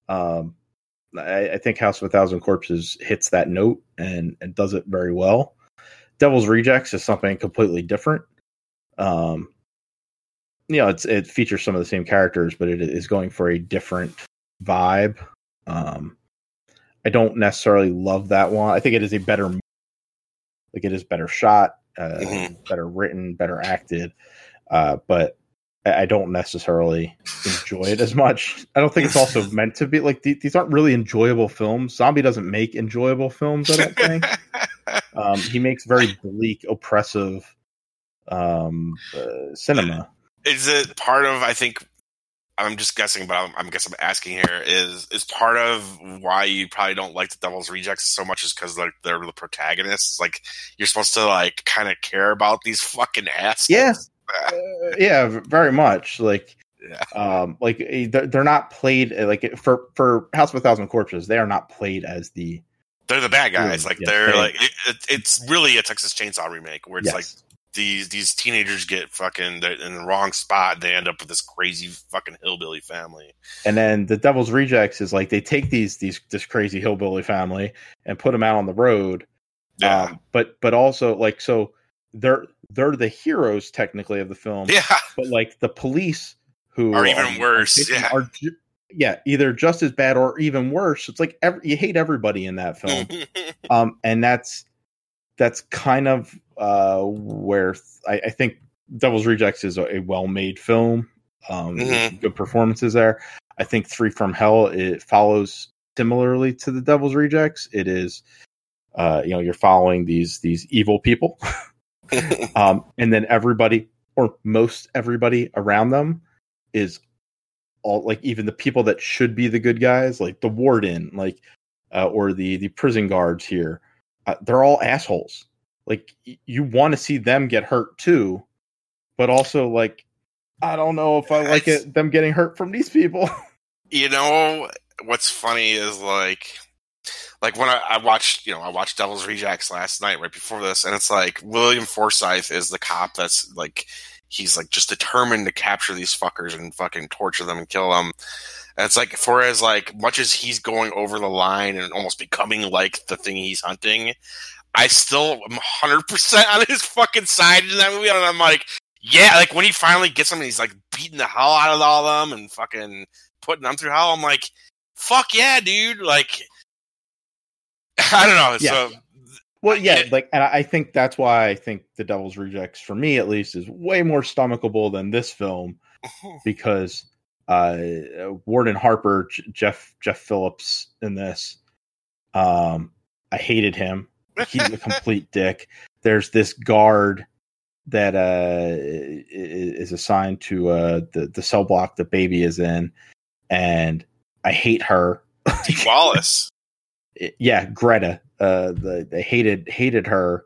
I think House of a Thousand Corpses hits that note and does it very well. Devil's Rejects is something completely different. It features some of the same characters, but it is going for a different vibe. I don't necessarily love that one. I think it is it is better shot, better written, better acted, but I don't necessarily enjoy it as much. I don't think it's also meant to be like these aren't really enjoyable films. Zombie doesn't make enjoyable films, I don't think. He makes very bleak, oppressive cinema. Is it part of, I think, I'm just guessing, but I'm asking here, is part of why you probably don't like the Devil's Rejects so much is because they're the protagonists? Like, you're supposed to, like, kind of care about these fucking assholes? Yeah. Yeah, very much. Like, they're not played, like, for House of a Thousand Corpses, they are not played as they're the bad guys. Like, they're like, it's really a Texas Chainsaw remake where it's like, these teenagers get fucking in the wrong spot. They end up with this crazy fucking hillbilly family. And then the Devil's Rejects is like they take this crazy hillbilly family and put them out on the road. Yeah. But also like, so they're the heroes technically of the film. Yeah. But like the police who are even worse. Are either just as bad or even worse. It's like you hate everybody in that film. And that's kind of where I think Devil's Rejects is a well-made film. Good performances there. I think Three from Hell, it follows similarly to the Devil's Rejects. It is, you're following these evil people, and then everybody or most everybody around them is all like even the people that should be the good guys, like the warden, like or the prison guards here. They're all assholes. Like, you want to see them get hurt too, but also, like, I don't know if I like them getting hurt from these people. You know, what's funny is, like when I watched Devil's Rejects last night right before this, and it's like, William Forsythe is the cop that's, like, he's, like, just determined to capture these fuckers and fucking torture them and kill them. And it's like, for as, like, much as he's going over the line and almost becoming like the thing he's hunting, I still am 100% on his fucking side in that movie. And I'm like, yeah, like when he finally gets them and he's like beating the hell out of all of them and fucking putting them through hell, I'm like, fuck yeah, dude. Like, I don't know. Yeah. So, well, yeah, and I think that's why I think the Devil's Rejects, for me at least, is way more stomachable than this film because Warden Harper, Jeff Phillips in this, I hated him. He's a complete dick. There's this guard that is assigned to the cell block the baby is in, and I hate her. Dee Wallace. Yeah, Greta. They hated her.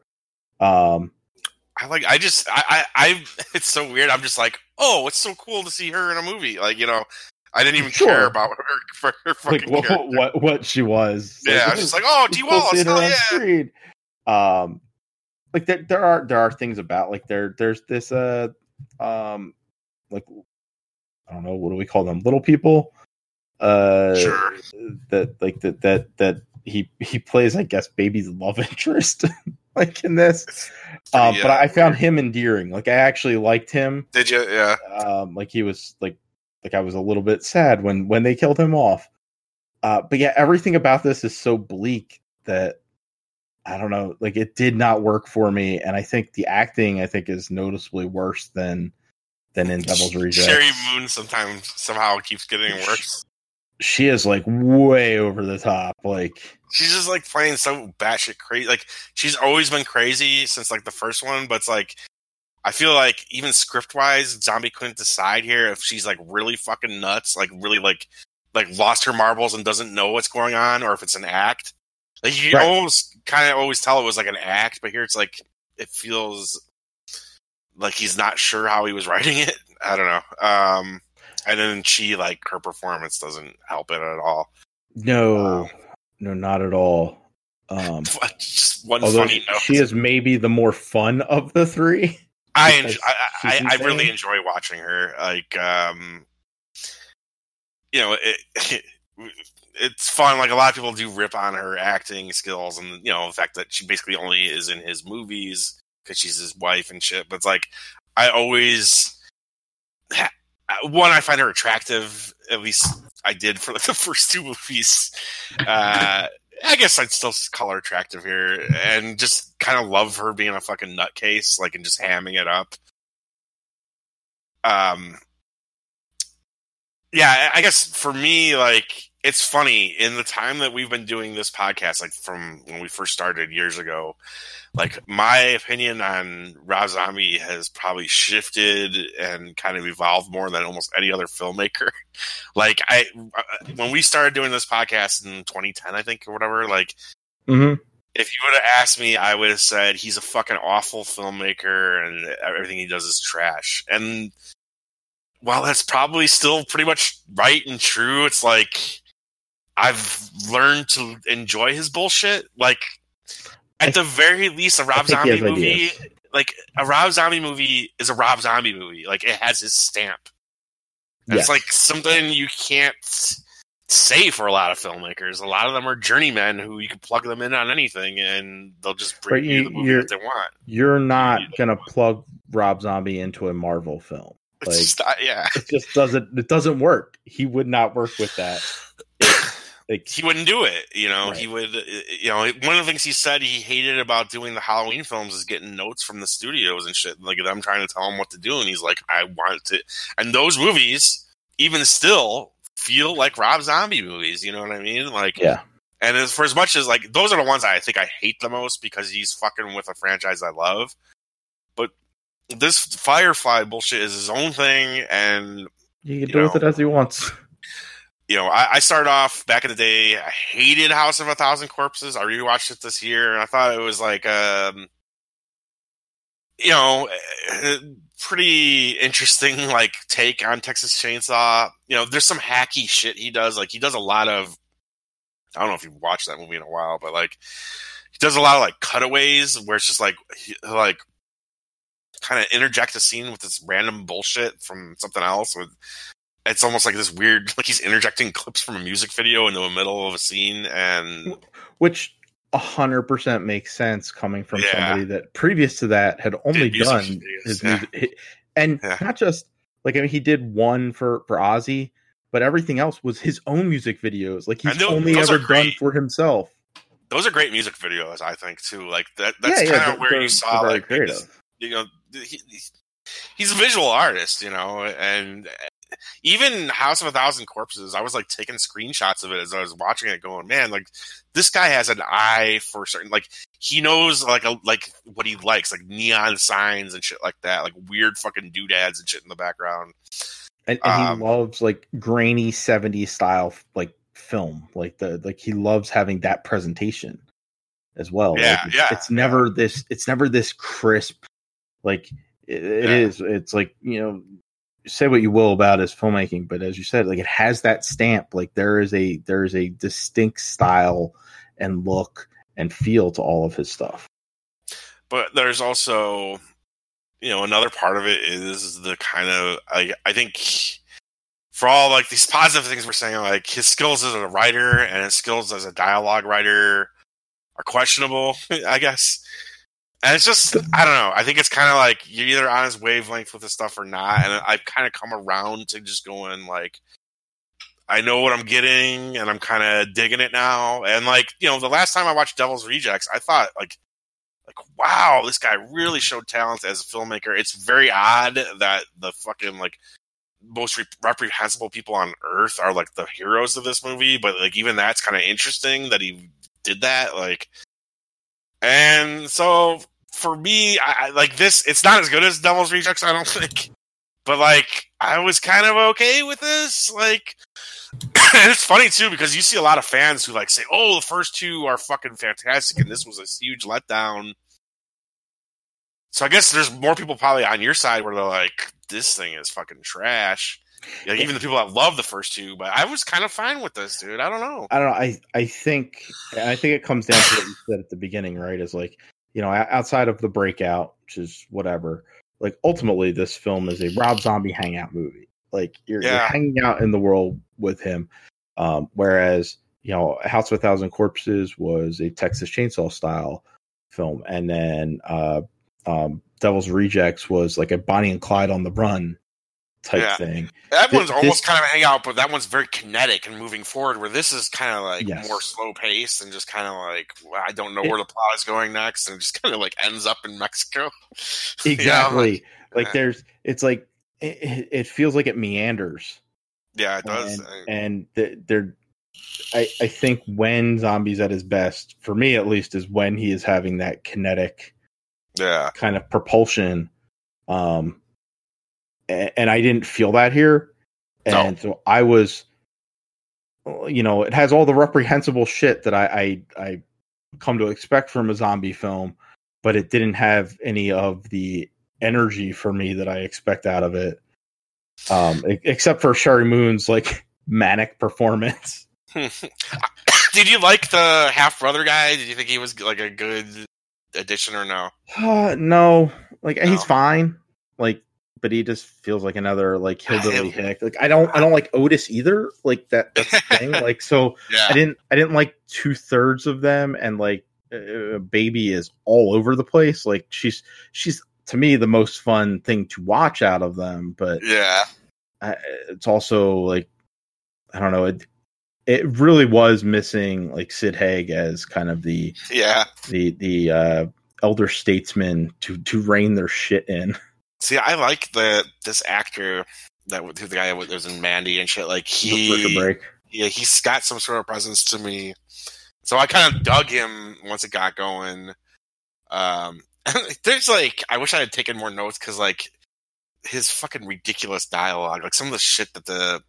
It's so weird. I'm just like, oh, it's so cool to see her in a movie. Like, you know, I didn't even care about her for her fucking character. What she was. Yeah, I was just like, oh, Dee Wallace, hell yeah. Screen. Like there are things about like there's this like I don't know, what do we call them, little people? Sure. That he plays, I guess, baby's love interest like in this. But I found him endearing. Like I actually liked him. Did you? Yeah. Like he was like I was a little bit sad when they killed him off. But yeah, everything about this is so bleak that I don't know, like it did not work for me. And I think the acting, is noticeably worse than in Devil's Rejects. Sherry Moon somehow keeps getting worse. She is like way over the top. Like she's just like playing so batshit crazy. Like she's always been crazy since like the first one, but it's like I feel like even script wise, Zombie couldn't decide here if she's like really fucking nuts, like really like lost her marbles and doesn't know what's going on, or if it's an act. Like you can almost kind of always tell it was like an act, but here it's like it feels like he's not sure how he was writing it. I don't know. And then she, like, her performance doesn't help it at all. No, not at all. Just one funny note. She is maybe the more fun of the three. I really enjoy watching her. Like, it's fun. Like, a lot of people do rip on her acting skills and, the fact that she basically only is in his movies because she's his wife and shit. But it's like, I always, I find her attractive. At least I did for like the first two movies. I guess I'd still call her attractive here, and just kind of love her being a fucking nutcase, like, and just hamming it up. Yeah, I guess for me, like, it's funny, in the time that we've been doing this podcast, like, from when we first started years ago, like, my opinion on Rob Zombie has probably shifted and kind of evolved more than almost any other filmmaker. Like, when we started doing this podcast in 2010, I think, or whatever, like, if you would have asked me, I would have said he's a fucking awful filmmaker and everything he does is trash. And while that's probably still pretty much right and true, it's like, I've learned to enjoy his bullshit. Like, at the very least, a Rob Zombie movie, like, a Rob Zombie movie is a Rob Zombie movie. Like, it has his stamp. Yes. It's like something you can't say for a lot of filmmakers. A lot of them are journeymen who you can plug them in on anything and they'll just bring you the movie that they want. You're not going to plug Rob Zombie into a Marvel film. Like, it just doesn't work. He would not work with that. He wouldn't do it, Right. He would, one of the things he said he hated about doing the Halloween films is getting notes from the studios and shit. Like, them trying to tell him what to do, and he's like, I want to. And those movies, even still, feel like Rob Zombie movies. You know what I mean? Like, yeah. And for as much as, like, those are the ones I think I hate the most because he's fucking with a franchise I love. But this Firefly bullshit is his own thing, and he can do with it as he wants. I started off back in the day. I hated House of a Thousand Corpses. I rewatched it this year, and I thought it was like, pretty interesting, like, take on Texas Chainsaw. There's some hacky shit he does. Like, he does a lot of, I don't know if you've watched that movie in a while, but, like, he does a lot of, like, cutaways where it's just like, he'll kind of interject a scene with this random bullshit from something else. It's almost like this weird, like, he's interjecting clips from a music video into the middle of a scene, and which 100% makes sense coming from somebody that previous to that had only done his music, and not just like, I mean, he did one for Ozzy, but everything else was his own music videos. Like, he's only ever done for himself. Those are great music videos, I think, too. Like, that's kind of where you saw, like, creative. He's a visual artist, and even House of a Thousand Corpses, I was, like, taking screenshots of it as I was watching it going, man, like, this guy has an eye for certain, like, he knows, like, what he likes, like, neon signs and shit like that, like, weird fucking doodads and shit in the background. And he loves, like, grainy 70s style, like, film. Like, he loves having that presentation as well. Yeah, like, it's never this crisp, like, it is. It's like, say what you will about his filmmaking, but as you said, like, it has that stamp. Like, there is a distinct style and look and feel to all of his stuff. But there's also, another part of it is the kind of, I think, for all, like, these positive things we're saying, like, his skills as a writer and his skills as a dialogue writer are questionable, I guess. And it's just, I don't know. I think it's kind of like you're either on his wavelength with this stuff or not. And I've kind of come around to just going, like, I know what I'm getting and I'm kind of digging it now. And, like, the last time I watched Devil's Rejects, I thought, like, wow, this guy really showed talent as a filmmaker. It's very odd that the fucking, like, most reprehensible people on earth are, like, the heroes of this movie. But, like, even that's kind of interesting that he did that. Like, and so for me, I like this. It's not as good as Devil's Rejects, I don't think. But, like, I was kind of okay with this. Like, and it's funny too because you see a lot of fans who, like, say, "Oh, the first two are fucking fantastic, and this was a huge letdown." So I guess there's more people probably on your side where they're like, "This thing is fucking trash." Like, even the people that love the first two, but I was kind of fine with this, dude. I don't know. I think it comes down to what you said at the beginning, right? Is like, outside of the breakout, which is whatever, like ultimately this film is a Rob Zombie hangout movie. Like you're hanging out in the world with him. Whereas, House of a Thousand Corpses was a Texas Chainsaw style film. And then Devil's Rejects was like a Bonnie and Clyde on the run type thing. That one's almost kind of a hangout, but that one's very kinetic and moving forward, where this is kind of like more slow paced and just kind of like, I don't know where the plot is going next, and it just kind of like ends up in Mexico. Exactly. It feels like it meanders. Yeah, it does. And I think when Zombie's at his best, for me at least, is when he is having that kinetic kind of propulsion. And I didn't feel that here. And so I was, it has all the reprehensible shit that I come to expect from a zombie film, but it didn't have any of the energy for me that I expect out of it. Except for Sherry Moon's like manic performance. Did you like the half brother guy? Did you think he was like a good addition or no? No, he's fine. But he just feels like another like hillbilly hick. Like I don't like Otis either. Like that's the thing. Like so, I didn't like 2/3 of them, and like Baby is all over the place. Like she's to me the most fun thing to watch out of them. But it's also like I don't know. It really was missing like Sid Haig as kind of the elder statesman to rein their shit in. See, I like this actor the guy that was in Mandy and shit. Like he's got some sort of presence to me. So I kind of dug him once it got going. There's like, I wish I had taken more notes because like his fucking ridiculous dialogue, like some of the shit that the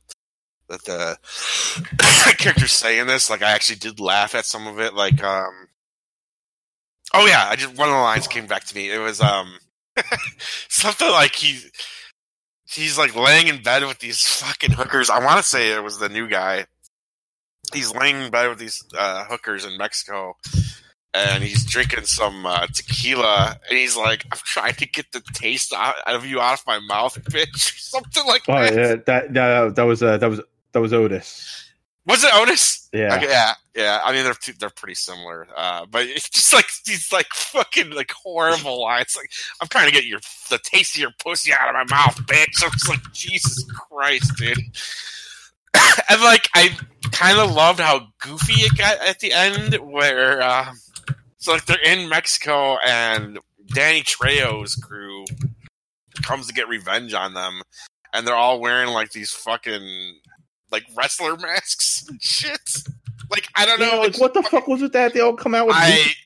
characters say in this, like I actually did laugh at some of it. Like, one of the lines came back to me. It was something like he's like laying in bed with these fucking hookers. I want to say it was the new guy. He's laying in bed with these hookers in Mexico, and he's drinking some tequila, and he's like, "I'm trying to get the taste out of my mouth, bitch," something like that. That was Otis. Was it Otis? Yeah. Okay, yeah. I mean, they're pretty similar, but it's just like these like fucking like horrible lines. Like, I'm trying to get the taste of your pussy out of my mouth, bitch. I'm just like, Jesus Christ, dude. And like, I kind of loved how goofy it got at the end, where so like they're in Mexico and Danny Trejo's crew comes to get revenge on them, and they're all wearing like these fucking like wrestler masks and shit. Like I don't know. Like what the fuck was it that they all come out with?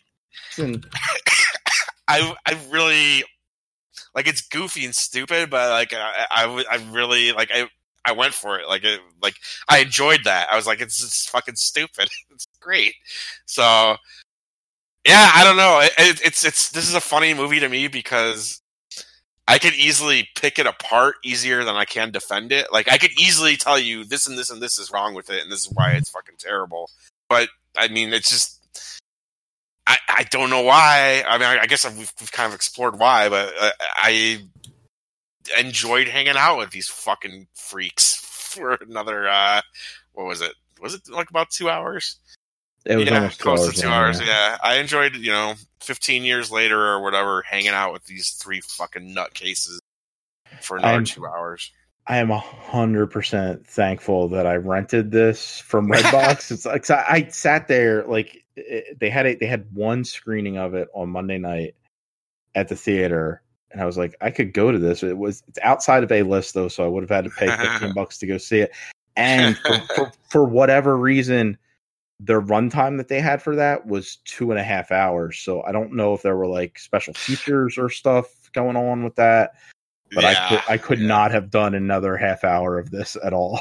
I really like it's goofy and stupid, but like I really like I went for it. Like I enjoyed that. I was like, it's fucking stupid. It's great. So yeah, I don't know. It's this is a funny movie to me because I could easily pick it apart easier than I can defend it. Like, I could easily tell you this and this and this is wrong with it, and this is why it's fucking terrible. But, I mean, it's just... I don't know why. I mean, I guess we've kind of explored why, but I enjoyed hanging out with these fucking freaks for another... what was it? Was it, like, about 2 hours? It was almost close to 2 hours. Yeah, I enjoyed 15 years later or whatever, hanging out with these three fucking nutcases for another 2 hours. I am 100% thankful that I rented this from Redbox. It's like I sat there like they had one screening of it on Monday night at the theater, and I was like, I could go to this. It's outside of A-list though, so I would have had to pay $15 to go see it. And for whatever reason, the runtime that they had for that was 2.5 hours. So I don't know if there were like special features or stuff going on with that, but I could not have done another half hour of this at all.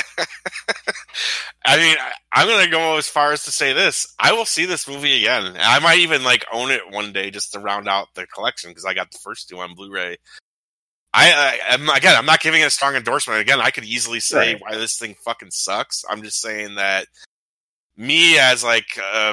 I mean, I'm going to go as far as to say this. I will see this movie again. I might even like own it one day just to round out the collection because I got the first two on Blu-ray. I'm not giving it a strong endorsement. Again, I could easily say why this thing fucking sucks. I'm just saying that me as like a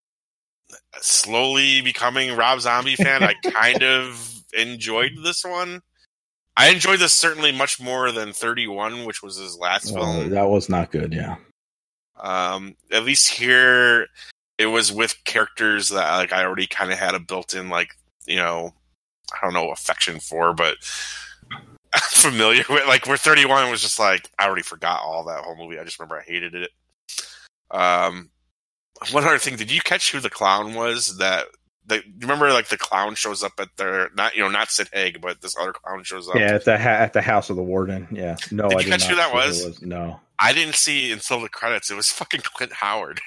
slowly becoming Rob Zombie fan, I kind of enjoyed this one. I enjoyed this certainly much more than 31, which was his last film. That was not good, yeah. At least here, it was with characters that like I already kind of had a built-in, like, you know, I don't know, affection for, but I'm familiar with. Like, where 31 was just like, I already forgot all that whole movie. I just remember I hated it. One other thing, did you catch who the clown was? Remember, like, the clown shows up at their, not Sid Haig, but this other clown shows up. Yeah, at the house of the warden. Yeah, no, did you catch who that was? No, I didn't see until the credits. It was fucking Clint Howard.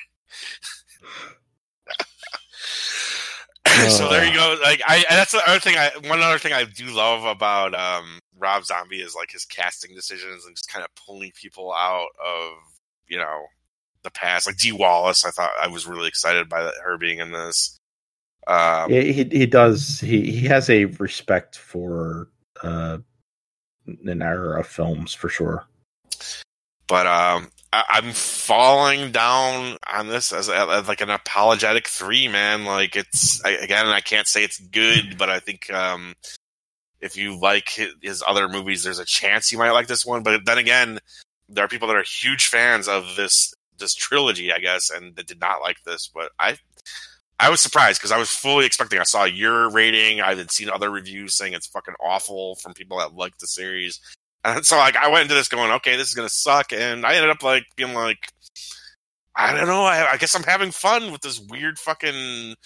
So there you go. Like, that's the other thing. One other thing I do love about Rob Zombie is like his casting decisions and just kind of pulling people out of, you know, the past. Like Dee Wallace, I was really excited by her being in this. He does. He has a respect for an era of films for sure. But I'm falling down on this as like an apologetic 3, man. Like, I can't say it's good, but I think if you like his other movies, there's a chance you might like this one. But then again, there are people that are huge fans of this trilogy, I guess, and that did not like this. But I was surprised because I was fully expecting. I saw your rating. I had seen other reviews saying it's fucking awful from people that like the series. And so, like, I went into this going, okay, this is going to suck. And I ended up, like, being like, I don't know. I guess I'm having fun with this weird fucking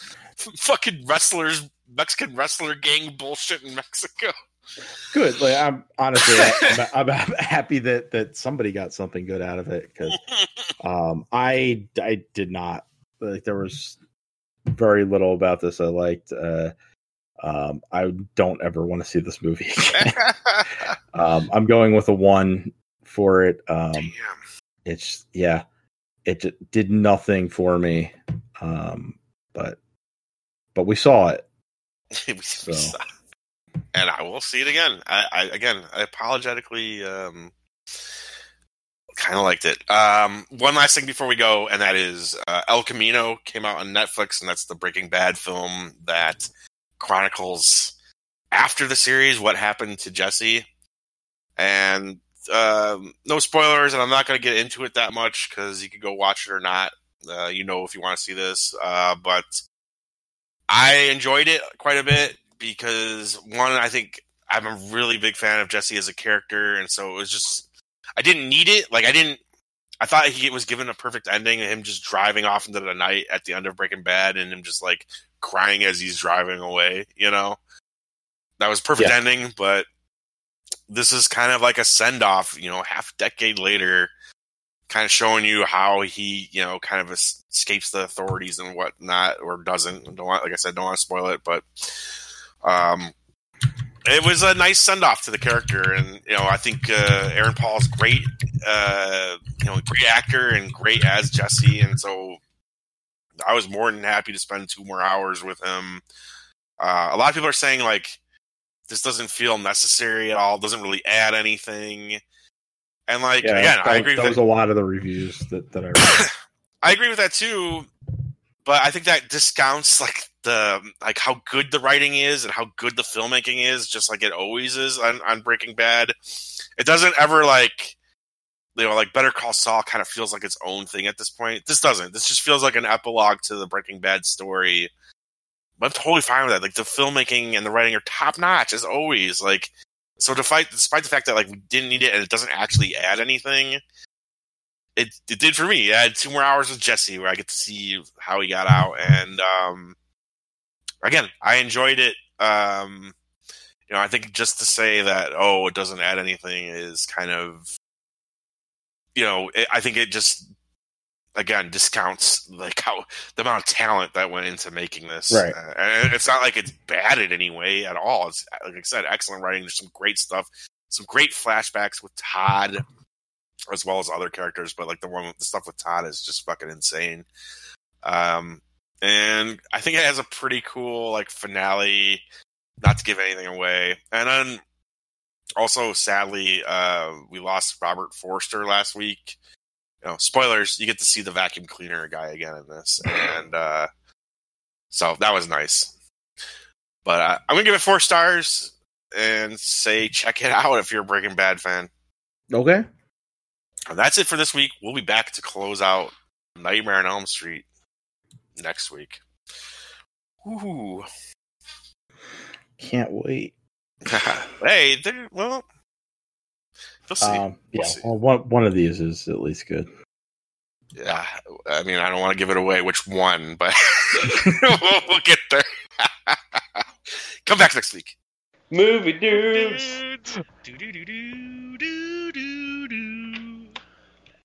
Mexican wrestler gang bullshit in Mexico. Good. Like, I'm honestly, I'm happy that somebody got something good out of it, because I did not. Like, there was very little about this I liked. I don't ever want to see this movie again. I'm going with a 1 for it. It did nothing for me. But we saw it. We saw it. And I will see it again. I apologetically kind of liked it. One last thing before we go, and that is El Camino came out on Netflix, and that's the Breaking Bad film that chronicles after the series what happened to Jesse. And no spoilers, and I'm not going to get into it that much because you can go watch it or not. If you want to see this. But I enjoyed it quite a bit because, one, I think I'm a really big fan of Jesse as a character, and so it was just, I didn't need it. Like, I thought he was given a perfect ending, and him just driving off into the night at the end of Breaking Bad, and him just like crying as he's driving away. That was perfect ending. But this is kind of like a send off. Half a decade later, kind of showing you how he, kind of escapes the authorities and whatnot, or doesn't. Like I said, don't want to spoil it, but it was a nice send off to the character, and I think Aaron Paul is great, great actor and great as Jesse, and so I was more than happy to spend 2 more hours with him. A lot of people are saying like this doesn't feel necessary at all, doesn't really add anything, and like again, I agree. That was a lot of the reviews that I read. I agree with that too, but I think that discounts like how good the writing is and how good the filmmaking is, just like it always is on Breaking Bad. It doesn't ever like Better Call Saul kind of feels like its own thing at this point. This doesn't. This just feels like an epilogue to the Breaking Bad story. But I'm totally fine with that. Like, the filmmaking and the writing are top notch as always. Like, so despite the fact that like we didn't need it and it doesn't actually add anything, it did for me. I had 2 more hours with Jesse where I get to see how he got out, and again, I enjoyed it. I think just to say that it doesn't add anything is kind of, I think it just again discounts like how the amount of talent that went into making this. Right. And it's not like it's bad in any way at all. It's, like I said, excellent writing. There's some great stuff, some great flashbacks with Todd, as well as other characters. But like the stuff with Todd is just fucking insane. And I think it has a pretty cool like finale. Not to give anything away, and then Also, sadly, we lost Robert Forster last week. Spoilers, you get to see the vacuum cleaner guy again in this. And so that was nice. But I'm going to give it 4 stars and say check it out if you're a Breaking Bad fan. Okay. And that's it for this week. We'll be back to close out Nightmare on Elm Street next week. Ooh. Can't wait. Hey, we'll see. Yeah, well, one of these is at least good. Yeah, I mean, I don't want to give it away which one, but we'll get there. Come back next week. Movie dudes.